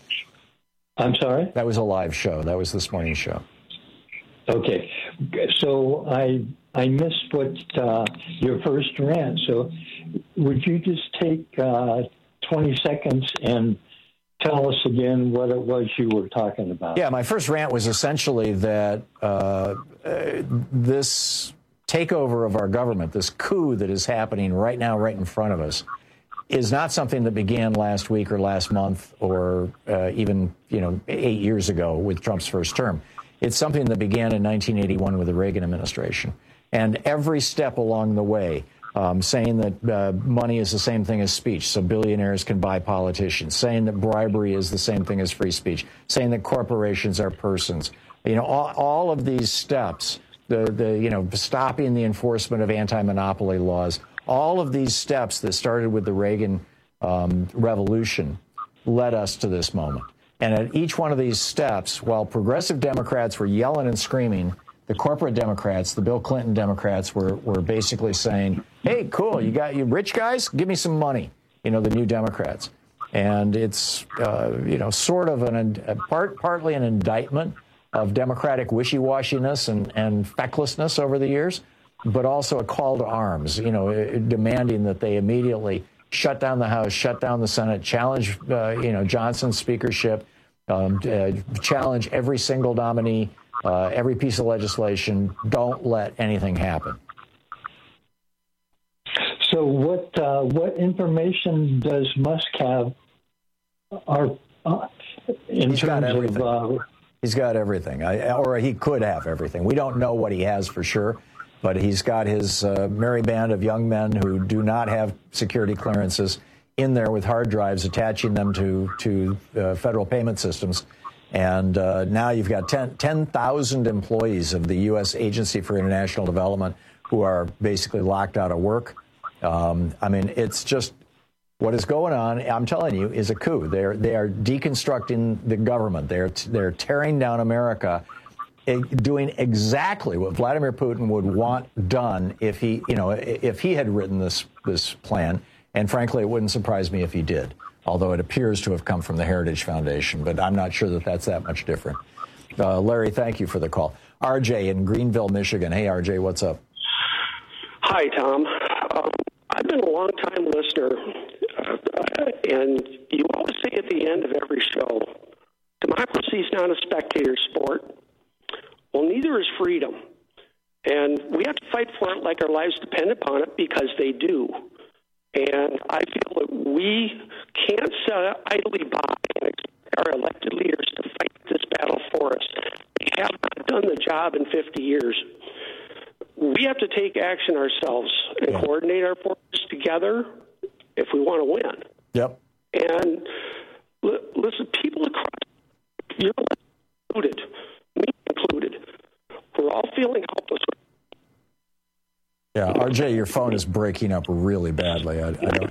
I'm sorry? That was a live show. That was this morning's show. Okay. So I I missed what uh, your first rant. So would you just take uh, twenty seconds and tell us again what it was you were talking about? Yeah, my first rant was essentially that uh, uh, this takeover of our government, this coup that is happening right now, right in front of us, is not something that began last week or last month or uh, even, you know, eight years ago with Trump's first term. It's something that began in nineteen eighty-one with the Reagan administration. And every step along the way, um, saying that uh, money is the same thing as speech, so billionaires can buy politicians, saying that bribery is the same thing as free speech, saying that corporations are persons. You know, all, all of these steps, the, the, you know, stopping the enforcement of anti-monopoly laws, all of these steps that started with the Reagan um, revolution led us to this moment. And at each one of these steps, while progressive Democrats were yelling and screaming, the corporate Democrats, the Bill Clinton Democrats, were, were basically saying, hey, cool, you got you rich guys, give me some money, you know, the new Democrats. And it's, uh, you know, sort of an, a part, partly an indictment of Democratic wishy-washiness and, and fecklessness over the years, but also a call to arms, you know, demanding that they immediately shut down the House, shut down the Senate, challenge, uh, you know, Johnson's speakership, um, uh, challenge every single nominee, uh, every piece of legislation. Don't let anything happen. So what uh, what information does Musk have? Our, uh, in He's terms got everything. of... Uh, He's got everything, I, or he could have everything. We don't know what he has for sure, but he's got his uh, merry band of young men who do not have security clearances in there with hard drives attaching them to, to uh, federal payment systems. And uh, now you've got ten thousand employees of the U S Agency for International Development who are basically locked out of work. Um, I mean, it's just what is going on, I'm telling you, is a coup. They're, they are deconstructing the government. They're, they're tearing down America, doing exactly what Vladimir Putin would want done if he, you know, if he had written this, this plan. And frankly, it wouldn't surprise me if he did, although it appears to have come from the Heritage Foundation. But I'm not sure that that's that much different. Uh, Larry, thank you for the call. R J in Greenville, Michigan. Hey, R J, what's up? Hi, Tom. Um, I've been a long-time listener, uh, and you always say at the end of every show, democracy is not a spectator sport. Well, neither is freedom. And we have to fight for it like our lives depend upon it, because they do. And I feel that we can't sit idly by and expect our elected leaders to fight this battle for us. They have not done the job in fifty years. We have to take action ourselves and yeah. coordinate our forces together if we want to win. Yep. And l- listen, people across, you're included, me included, we're all feeling helpless. Yeah, R J, your phone is breaking up really badly. I, I don't.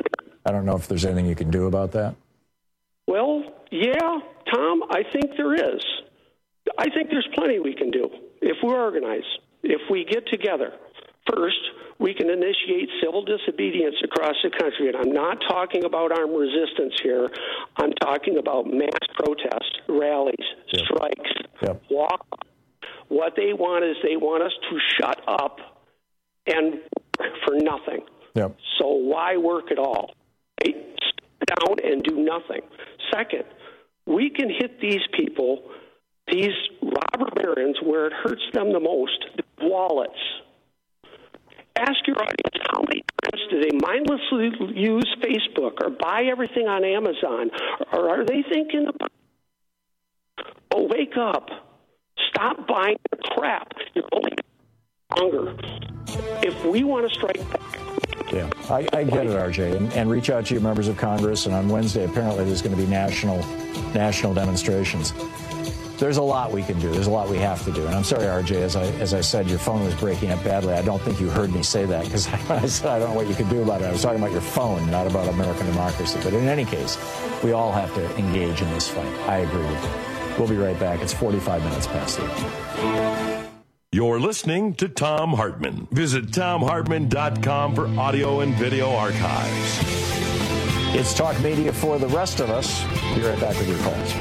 I don't know if there's anything you can do about that. Well, yeah, Tom, I think there is. I think there's plenty we can do if we organize, if we get together. First, we can initiate civil disobedience across the country. And I'm not talking about armed resistance here. I'm talking about mass protests, rallies, yep. strikes, yep. walk. What they want is they want us to shut up and work for nothing. Yep. So why work at all? Right? Sit down and do nothing. Second, we can hit these people, these robber barons, where it hurts them the most, the wallets. Ask your audience, how many times do they mindlessly use Facebook or buy everything on Amazon? Or are they thinking about, oh, wake up. Stop buying the crap. You're only longer. If we want to strike back. Yeah, I, I get it, R J. And, and reach out to your members of Congress. And on Wednesday, apparently, there's going to be national, national demonstrations. There's a lot we can do. There's a lot we have to do. And I'm sorry, R J, as I as I said, your phone was breaking up badly. I don't think you heard me say that, because when I said I don't know what you can do about it, I was talking about your phone, not about American democracy. But in any case, we all have to engage in this fight. I agree with you. We'll be right back. It's forty-five minutes past eight. You're listening to Thom Hartmann. Visit thom hartmann dot com for audio and video archives. It's talk media for the rest of us. Be right back with your calls.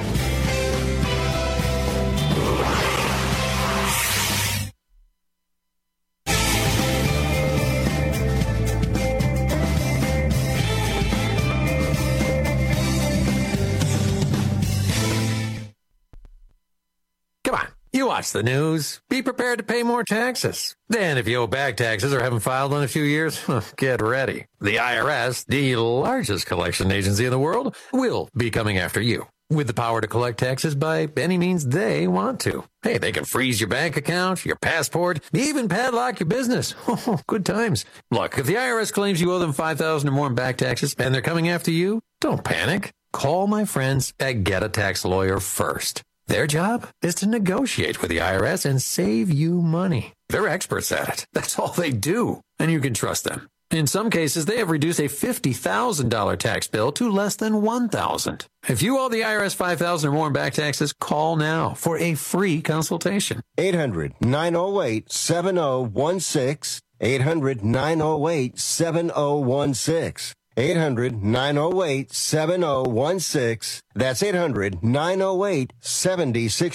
You watch the news. Be prepared to pay more taxes. Then, if you owe back taxes or haven't filed in a few years, get ready. The I R S, the largest collection agency in the world, will be coming after you with the power to collect taxes by any means they want to. Hey, they can freeze your bank account, your passport, even padlock your business. Good times. Look, if the I R S claims you owe them five thousand dollars or more in back taxes and they're coming after you, don't panic. Call my friends at Get a Tax Lawyer first. Their job is to negotiate with the I R S and save you money. They're experts at it. That's all they do. And you can trust them. In some cases, they have reduced a fifty thousand dollars tax bill to less than one thousand dollars. If you owe the I R S five thousand dollars or more in back taxes, call now for a free consultation. eight hundred nine oh eight seven oh one six. eight hundred nine oh eight seven oh one six. eight hundred nine oh eight seven oh one six. That's eight hundred nine oh eight seven oh one six.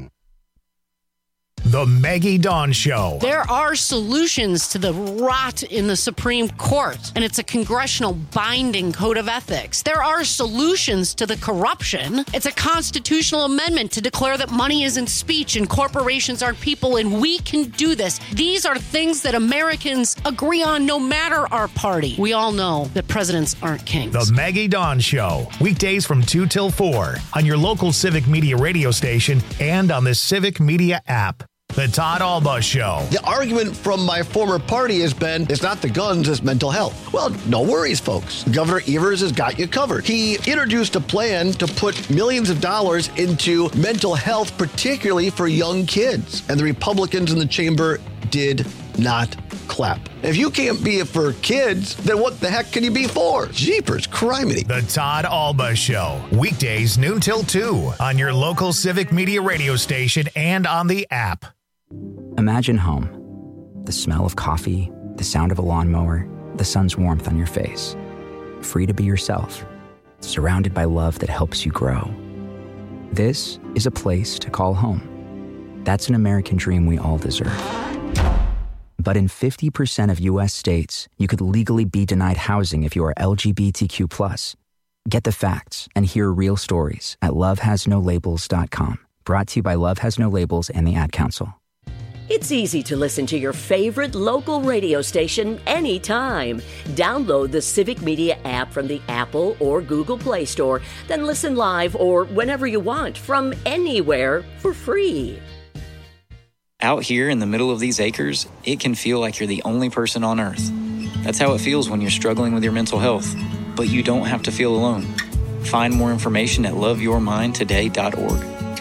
The Maggie Dawn Show. There are solutions to the rot in the Supreme Court, and it's a congressional binding code of ethics. There are solutions to the corruption. It's a constitutional amendment to declare that money isn't speech and corporations aren't people, and we can do this. These are things that Americans agree on no matter our party. We all know that presidents aren't kings. The Maggie Dawn Show. Weekdays from two till four on your local Civic Media radio station and on the Civic Media app. The Todd Alba Show. The argument from my former party has been, it's not the guns, it's mental health. Well, no worries, folks. Governor Evers has got you covered. He introduced a plan to put millions of dollars into mental health, particularly for young kids. And the Republicans in the chamber did not clap. If you can't be it for kids, then what the heck can you be for? Jeepers criminy. The Todd Alba Show. Weekdays noon till two on your local Civic Media radio station and on the app. Imagine home. The smell of coffee, the sound of a lawnmower, the sun's warmth on your face. Free to be yourself. Surrounded by love that helps you grow. This is a place to call home. That's an American dream we all deserve. But in fifty percent of U S states, you could legally be denied housing if you are L G B T Q plus. Get the facts and hear real stories at love has no labels dot com. Brought to you by Love Has No Labels and the Ad Council. It's easy to listen to your favorite local radio station anytime. Download the Civic Media app from the Apple or Google Play Store, then listen live or whenever you want from anywhere for free. Out here in the middle of these acres, it can feel like you're the only person on Earth. That's how it feels when you're struggling with your mental health. But you don't have to feel alone. Find more information at love your mind today dot org.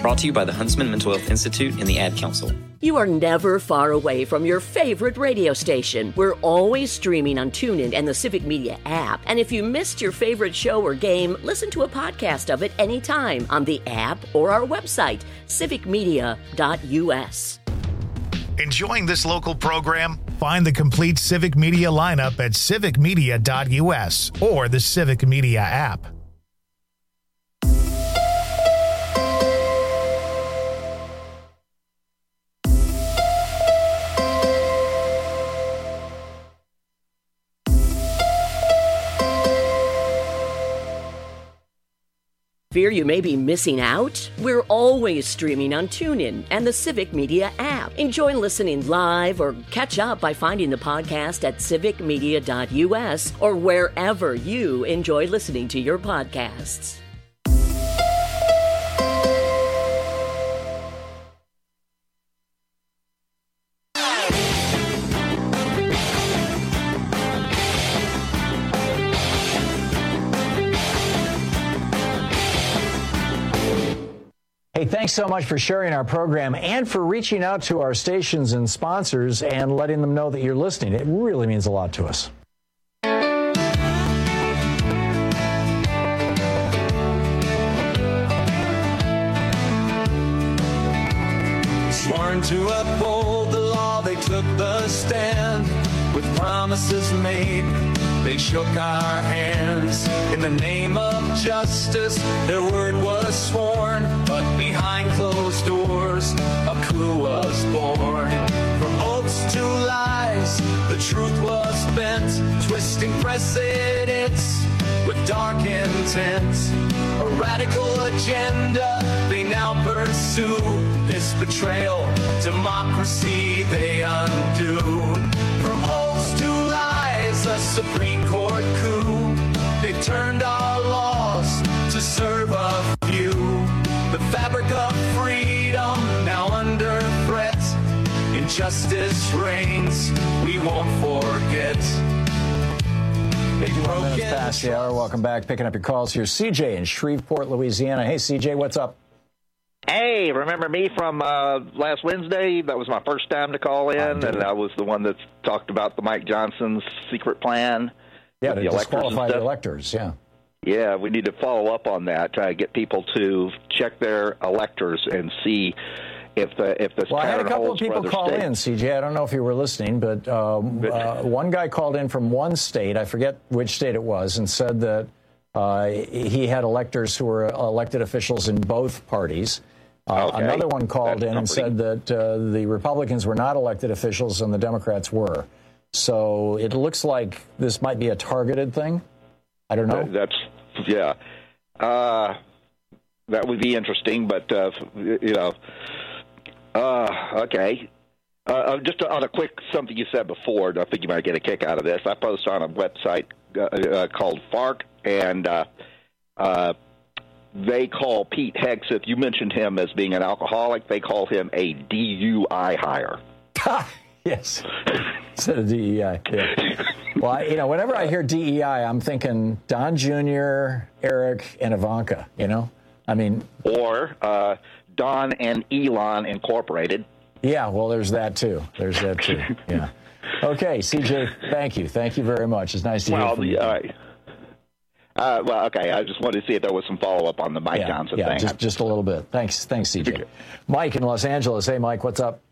Brought to you by the Huntsman Mental Health Institute and the Ad Council. You are never far away from your favorite radio station. We're always streaming on TuneIn and the Civic Media app. And if you missed your favorite show or game, listen to a podcast of it anytime on the app or our website, civic media dot u s. Enjoying this local program? Find the complete Civic Media lineup at civic media dot u s or the Civic Media app. Fear you may be missing out? We're always streaming on TuneIn and the Civic Media app. Enjoy listening live or catch up by finding the podcast at civic media dot u s or wherever you enjoy listening to your podcasts. Hey, thanks so much for sharing our program and for reaching out to our stations and sponsors and letting them know that you're listening. It really means a lot to us. Sworn to uphold the law, they took the stand. With promises made, they shook our hands. In the name of justice, their word was sworn. But behind closed doors, a clue was born. From oaths to lies, the truth was bent. Twisting precedents with dark intent. A radical agenda they now pursue. This betrayal, democracy they undo. From oaths to lies, a Supreme Court coup. They turned our laws to serve a few. The fabric of freedom now under threat. Injustice reigns, we won't forget. fifty-one minutes past the hour. Welcome back. Picking up your calls here. C J in Shreveport, Louisiana. Hey, C J, what's up? Hey, remember me from uh, last Wednesday? That was my first time to call in, I and I was the one that talked about the Mike Johnson's secret plan. Yeah, to the disqualify the electors, yeah. Yeah, we need to follow up on that, try to get people to check their electors and see if the if this Well, I had a pattern couple of holds for people other call states. in, C J. I don't know if you were listening, but, um, But- uh, one guy called in from one state, I forget which state it was, and said that uh, he had electors who were elected officials in both parties. Uh, Okay. Another one called That's in and said that uh, the Republicans were not elected officials and the Democrats were. So it looks like this might be a targeted thing. I don't know. That's, yeah. Uh, that would be interesting, but, uh, you know, uh, okay. Uh, just on a quick, something you said before, I think you might get a kick out of this. I post on a website uh, uh, called FARC, and uh, uh, they call Pete Hegseth, you mentioned him as being an alcoholic, they call him a D U I hire. Yes. Instead of D E I. Yeah. Well, I, you know, whenever I hear D E I, I'm thinking Don Junior, Eric, and Ivanka, you know? I mean... Or uh, Don and Elon Incorporated. Yeah, well, there's that, too. There's that, too. Yeah. Okay, C J, thank you. Thank you very much. It's nice to well, hear from you. Uh, uh, well, okay, I just wanted to see if there was some follow-up on the Mike yeah, Johnson yeah, thing. just, just a little bit. Thanks, thanks, C J. Mike in Los Angeles. Hey, Mike, what's up?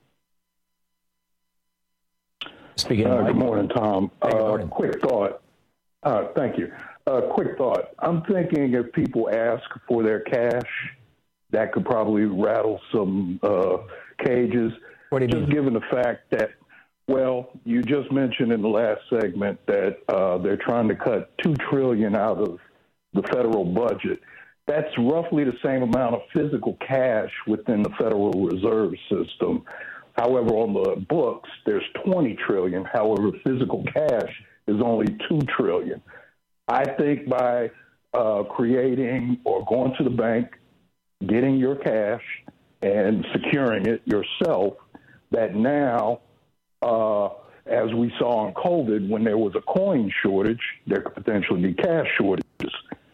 Speaking Uh, of good Mike. morning, Tom. Hey, good uh, morning. Quick thought. Uh, thank you. Uh, quick thought. I'm thinking if people ask for their cash, that could probably rattle some uh, cages. What do you just mean? given the fact that, well, you just mentioned in the last segment that uh, they're trying to cut two trillion dollars out of the federal budget. That's roughly the same amount of physical cash within the Federal Reserve System. However, on the books, there's twenty trillion dollars. However, physical cash is only two trillion dollars. I think by uh, creating or going to the bank, getting your cash and securing it yourself, that now, uh, as we saw in COVID, when there was a coin shortage, there could potentially be cash shortages. What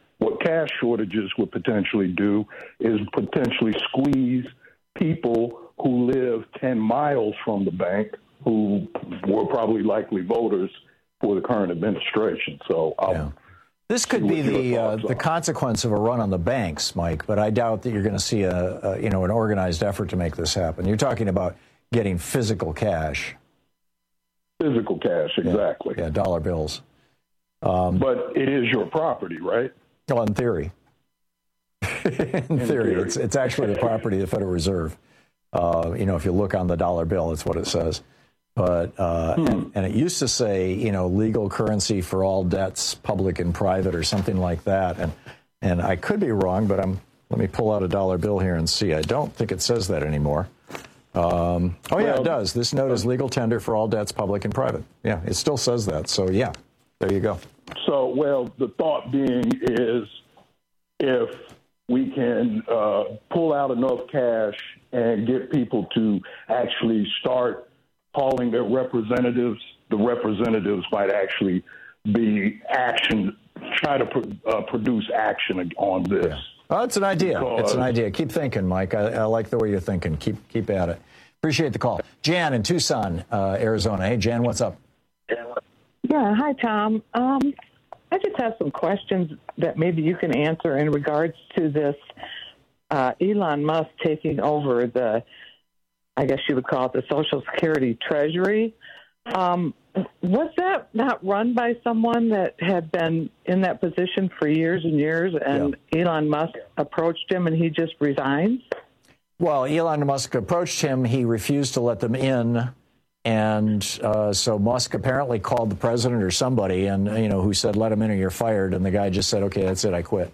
cash shortages would potentially do is potentially squeeze people who live ten miles from the bank, who were probably likely voters for the current administration. So I'll yeah. This could be the uh, the consequence of a run on the banks, Mike, but I doubt that you're going to see a, a you know an organized effort to make this happen. You're talking about getting physical cash. Physical cash, exactly. Yeah, yeah dollar bills. Um, but it is your property, right? Well, in theory. in, in theory, theory, it's it's actually the property of the Federal Reserve. Uh, you know, if you look on the dollar bill, it's what it says. But uh, hmm. and, and it used to say, you know, legal currency for all debts, public and private, or something like that. And and I could be wrong, but I'm. Let me pull out a dollar bill here and see. I don't think it says that anymore. Um, oh yeah, well, it does. This note is legal tender for all debts, public and private. Yeah, it still says that. So yeah, there you go. So well, the thought being is, if we can uh, pull out enough cash and get people to actually start calling their representatives, the representatives might actually be action, try to pro- uh, produce action on this. Yeah. Well, it's an idea. Because it's an idea. Keep thinking, Mike. I, I like the way you're thinking. Keep keep at it. Appreciate the call. Jan in Tucson, uh, Arizona. Hey, Jan, what's up? Yeah, hi, Tom. Um, I just have some questions that maybe you can answer in regards to this uh, Elon Musk taking over the, I guess you would call it the Social Security Treasury. Um, was that not run by someone that had been in that position for years and years, and yeah. Elon Musk approached him and he just resigns? Well, Elon Musk approached him. He refused to let them in. And uh, so Musk apparently called the president or somebody, and you know, who said, let him in or you're fired. And the guy just said, okay, that's it, I quit.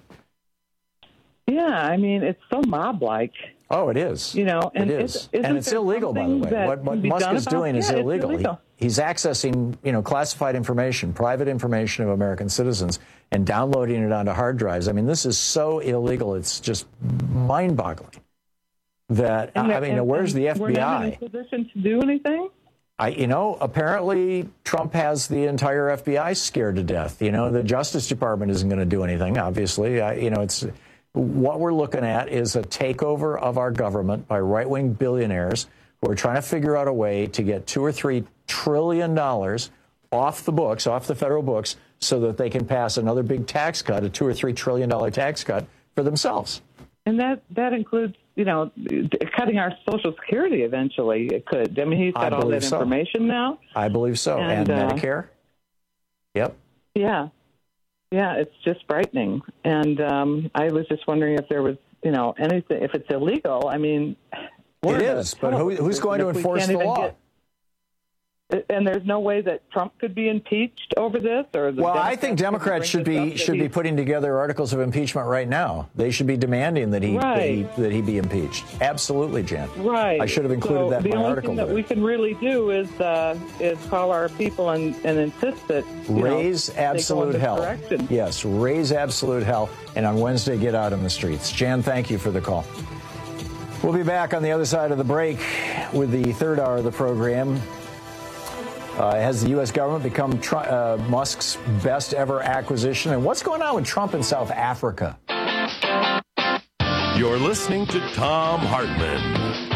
Yeah, I mean, it's so mob-like. Oh, it is. You know, and it is. Is, and it's illegal, by the way. What, what Musk is doing yeah, is illegal. illegal. He, he's accessing, you know, classified information, private information of American citizens, and downloading it onto hard drives. I mean, this is so illegal. It's just mind-boggling. That, and I mean, and, where's the F B I? We're not in a position to do anything? I, you know, apparently Trump has the entire F B I scared to death. You know, the Justice Department isn't going to do anything, obviously. I, you know, it's what we're looking at is a takeover of our government by right-wing billionaires who are trying to figure out a way to get two or three trillion dollars off the books, off the federal books, so that they can pass another big tax cut, a two or three trillion dollar tax cut for themselves. And that that includes, you know, cutting our Social Security eventually. It could. I mean, he's got all that so. information now. I believe so. And, and uh, Medicare? Yep. Yeah. Yeah, it's just frightening. And um, I was just wondering if there was, you know, anything, if it's illegal. I mean, it is, but who, who's going to enforce the law? Get, and there's no way that Trump could be impeached over this, or the well, Democrats I think Democrats should be should be putting together articles of impeachment right now. They should be demanding that he, right. that, he that he be impeached. Absolutely, Jan. Right. I should have included so that in my my article. article. The only thing that we can really do is uh, is call our people and, and insist that you raise know, absolute they go in hell. this direction. Yes, raise absolute hell, and on Wednesday get out in the streets. Jan, thank you for the call. We'll be back on the other side of the break with the third hour of the program. Uh, has the U S government become Tr- uh, Musk's best ever acquisition? And what's going on with Trump in South Africa? You're listening to Thom Hartmann.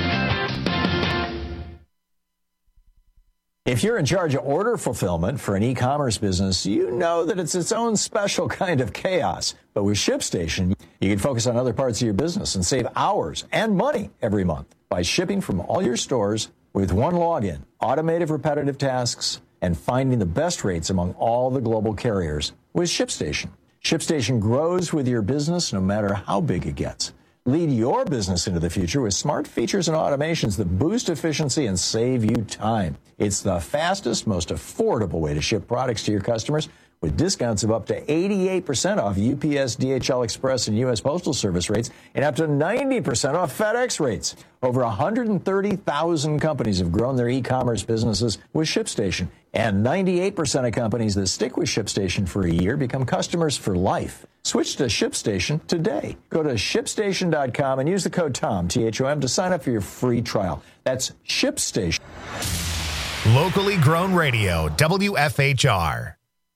If you're in charge of order fulfillment for an e-commerce business, you know that it's its own special kind of chaos. But with ShipStation, you can focus on other parts of your business and save hours and money every month by shipping from all your stores with one login, automated repetitive tasks, and finding the best rates among all the global carriers with ShipStation. ShipStation grows with your business no matter how big it gets. Lead your business into the future with smart features and automations that boost efficiency and save you time. It's the fastest, most affordable way to ship products to your customers, with discounts of up to eighty-eight percent off U P S, D H L Express, and U S Postal Service rates, and up to ninety percent off FedEx rates. Over one hundred thirty thousand companies have grown their e-commerce businesses with ShipStation, and ninety-eight percent of companies that stick with ShipStation for a year become customers for life. Switch to ShipStation today. Go to ship station dot com and use the code TOM, T H O M, to sign up for your free trial. That's ShipStation. Locally grown radio, W F H R.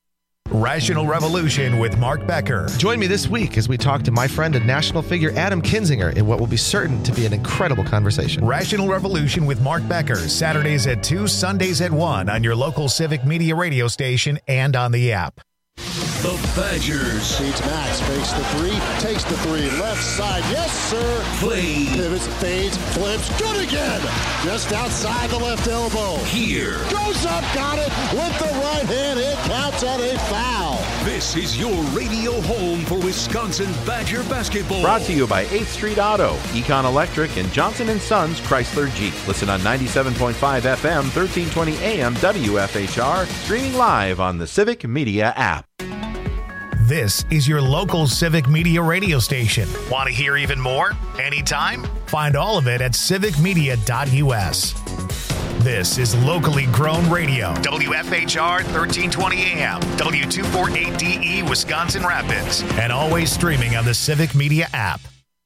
Rational Revolution with Mark Becker. Join me this week as we talk to my friend and national figure Adam Kinzinger in what will be certain to be an incredible conversation. Rational Revolution with Mark Becker, Saturdays at two, Sundays at one on your local Civic Media radio station and on the app. The Badgers. Beats Max, fakes the three, takes the three, left side, yes sir. Play. Pivots, fades, flips, good again. Just outside the left elbow. Here. Goes up, got it, with the right hand, it counts at a foul. This is your radio home for Wisconsin Badger basketball. Brought to you by eighth Street Auto, Econ Electric, and Johnson and Sons Chrysler Jeep. Listen on ninety-seven point five F M, thirteen twenty A M W F H R, streaming live on the Civic Media app. This is your local Civic Media radio station. Want to hear even more? Anytime? Find all of it at civic media dot U S. This is locally grown radio. W F H R thirteen twenty A M, W two forty-eight D E Wisconsin Rapids, and always streaming on the Civic Media app.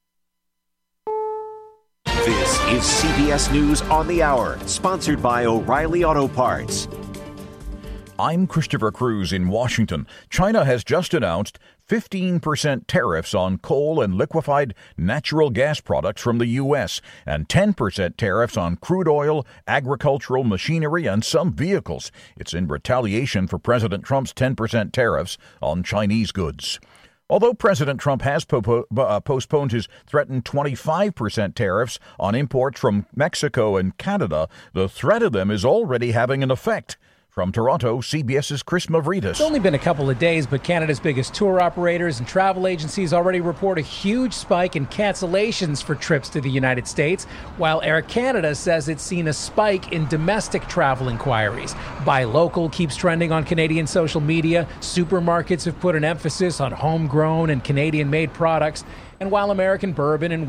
This is C B S News on the Hour, sponsored by O'Reilly Auto Parts. I'm Christopher Cruz in Washington. China has just announced fifteen percent tariffs on coal and liquefied natural gas products from the U S and ten percent tariffs on crude oil, agricultural machinery, and some vehicles. It's in retaliation for President Trump's ten percent tariffs on Chinese goods. Although President Trump has po- uh, postponed his threatened twenty-five percent tariffs on imports from Mexico and Canada, the threat of them is already having an effect. From Toronto, CBS's Chris Mavridis. It's only been a couple of days, but Canada's biggest tour operators and travel agencies already report a huge spike in cancellations for trips to the United States, while Air Canada says it's seen a spike in domestic travel inquiries. Buy Local keeps trending on Canadian social media. Supermarkets have put an emphasis on homegrown and Canadian-made products. And while American bourbon and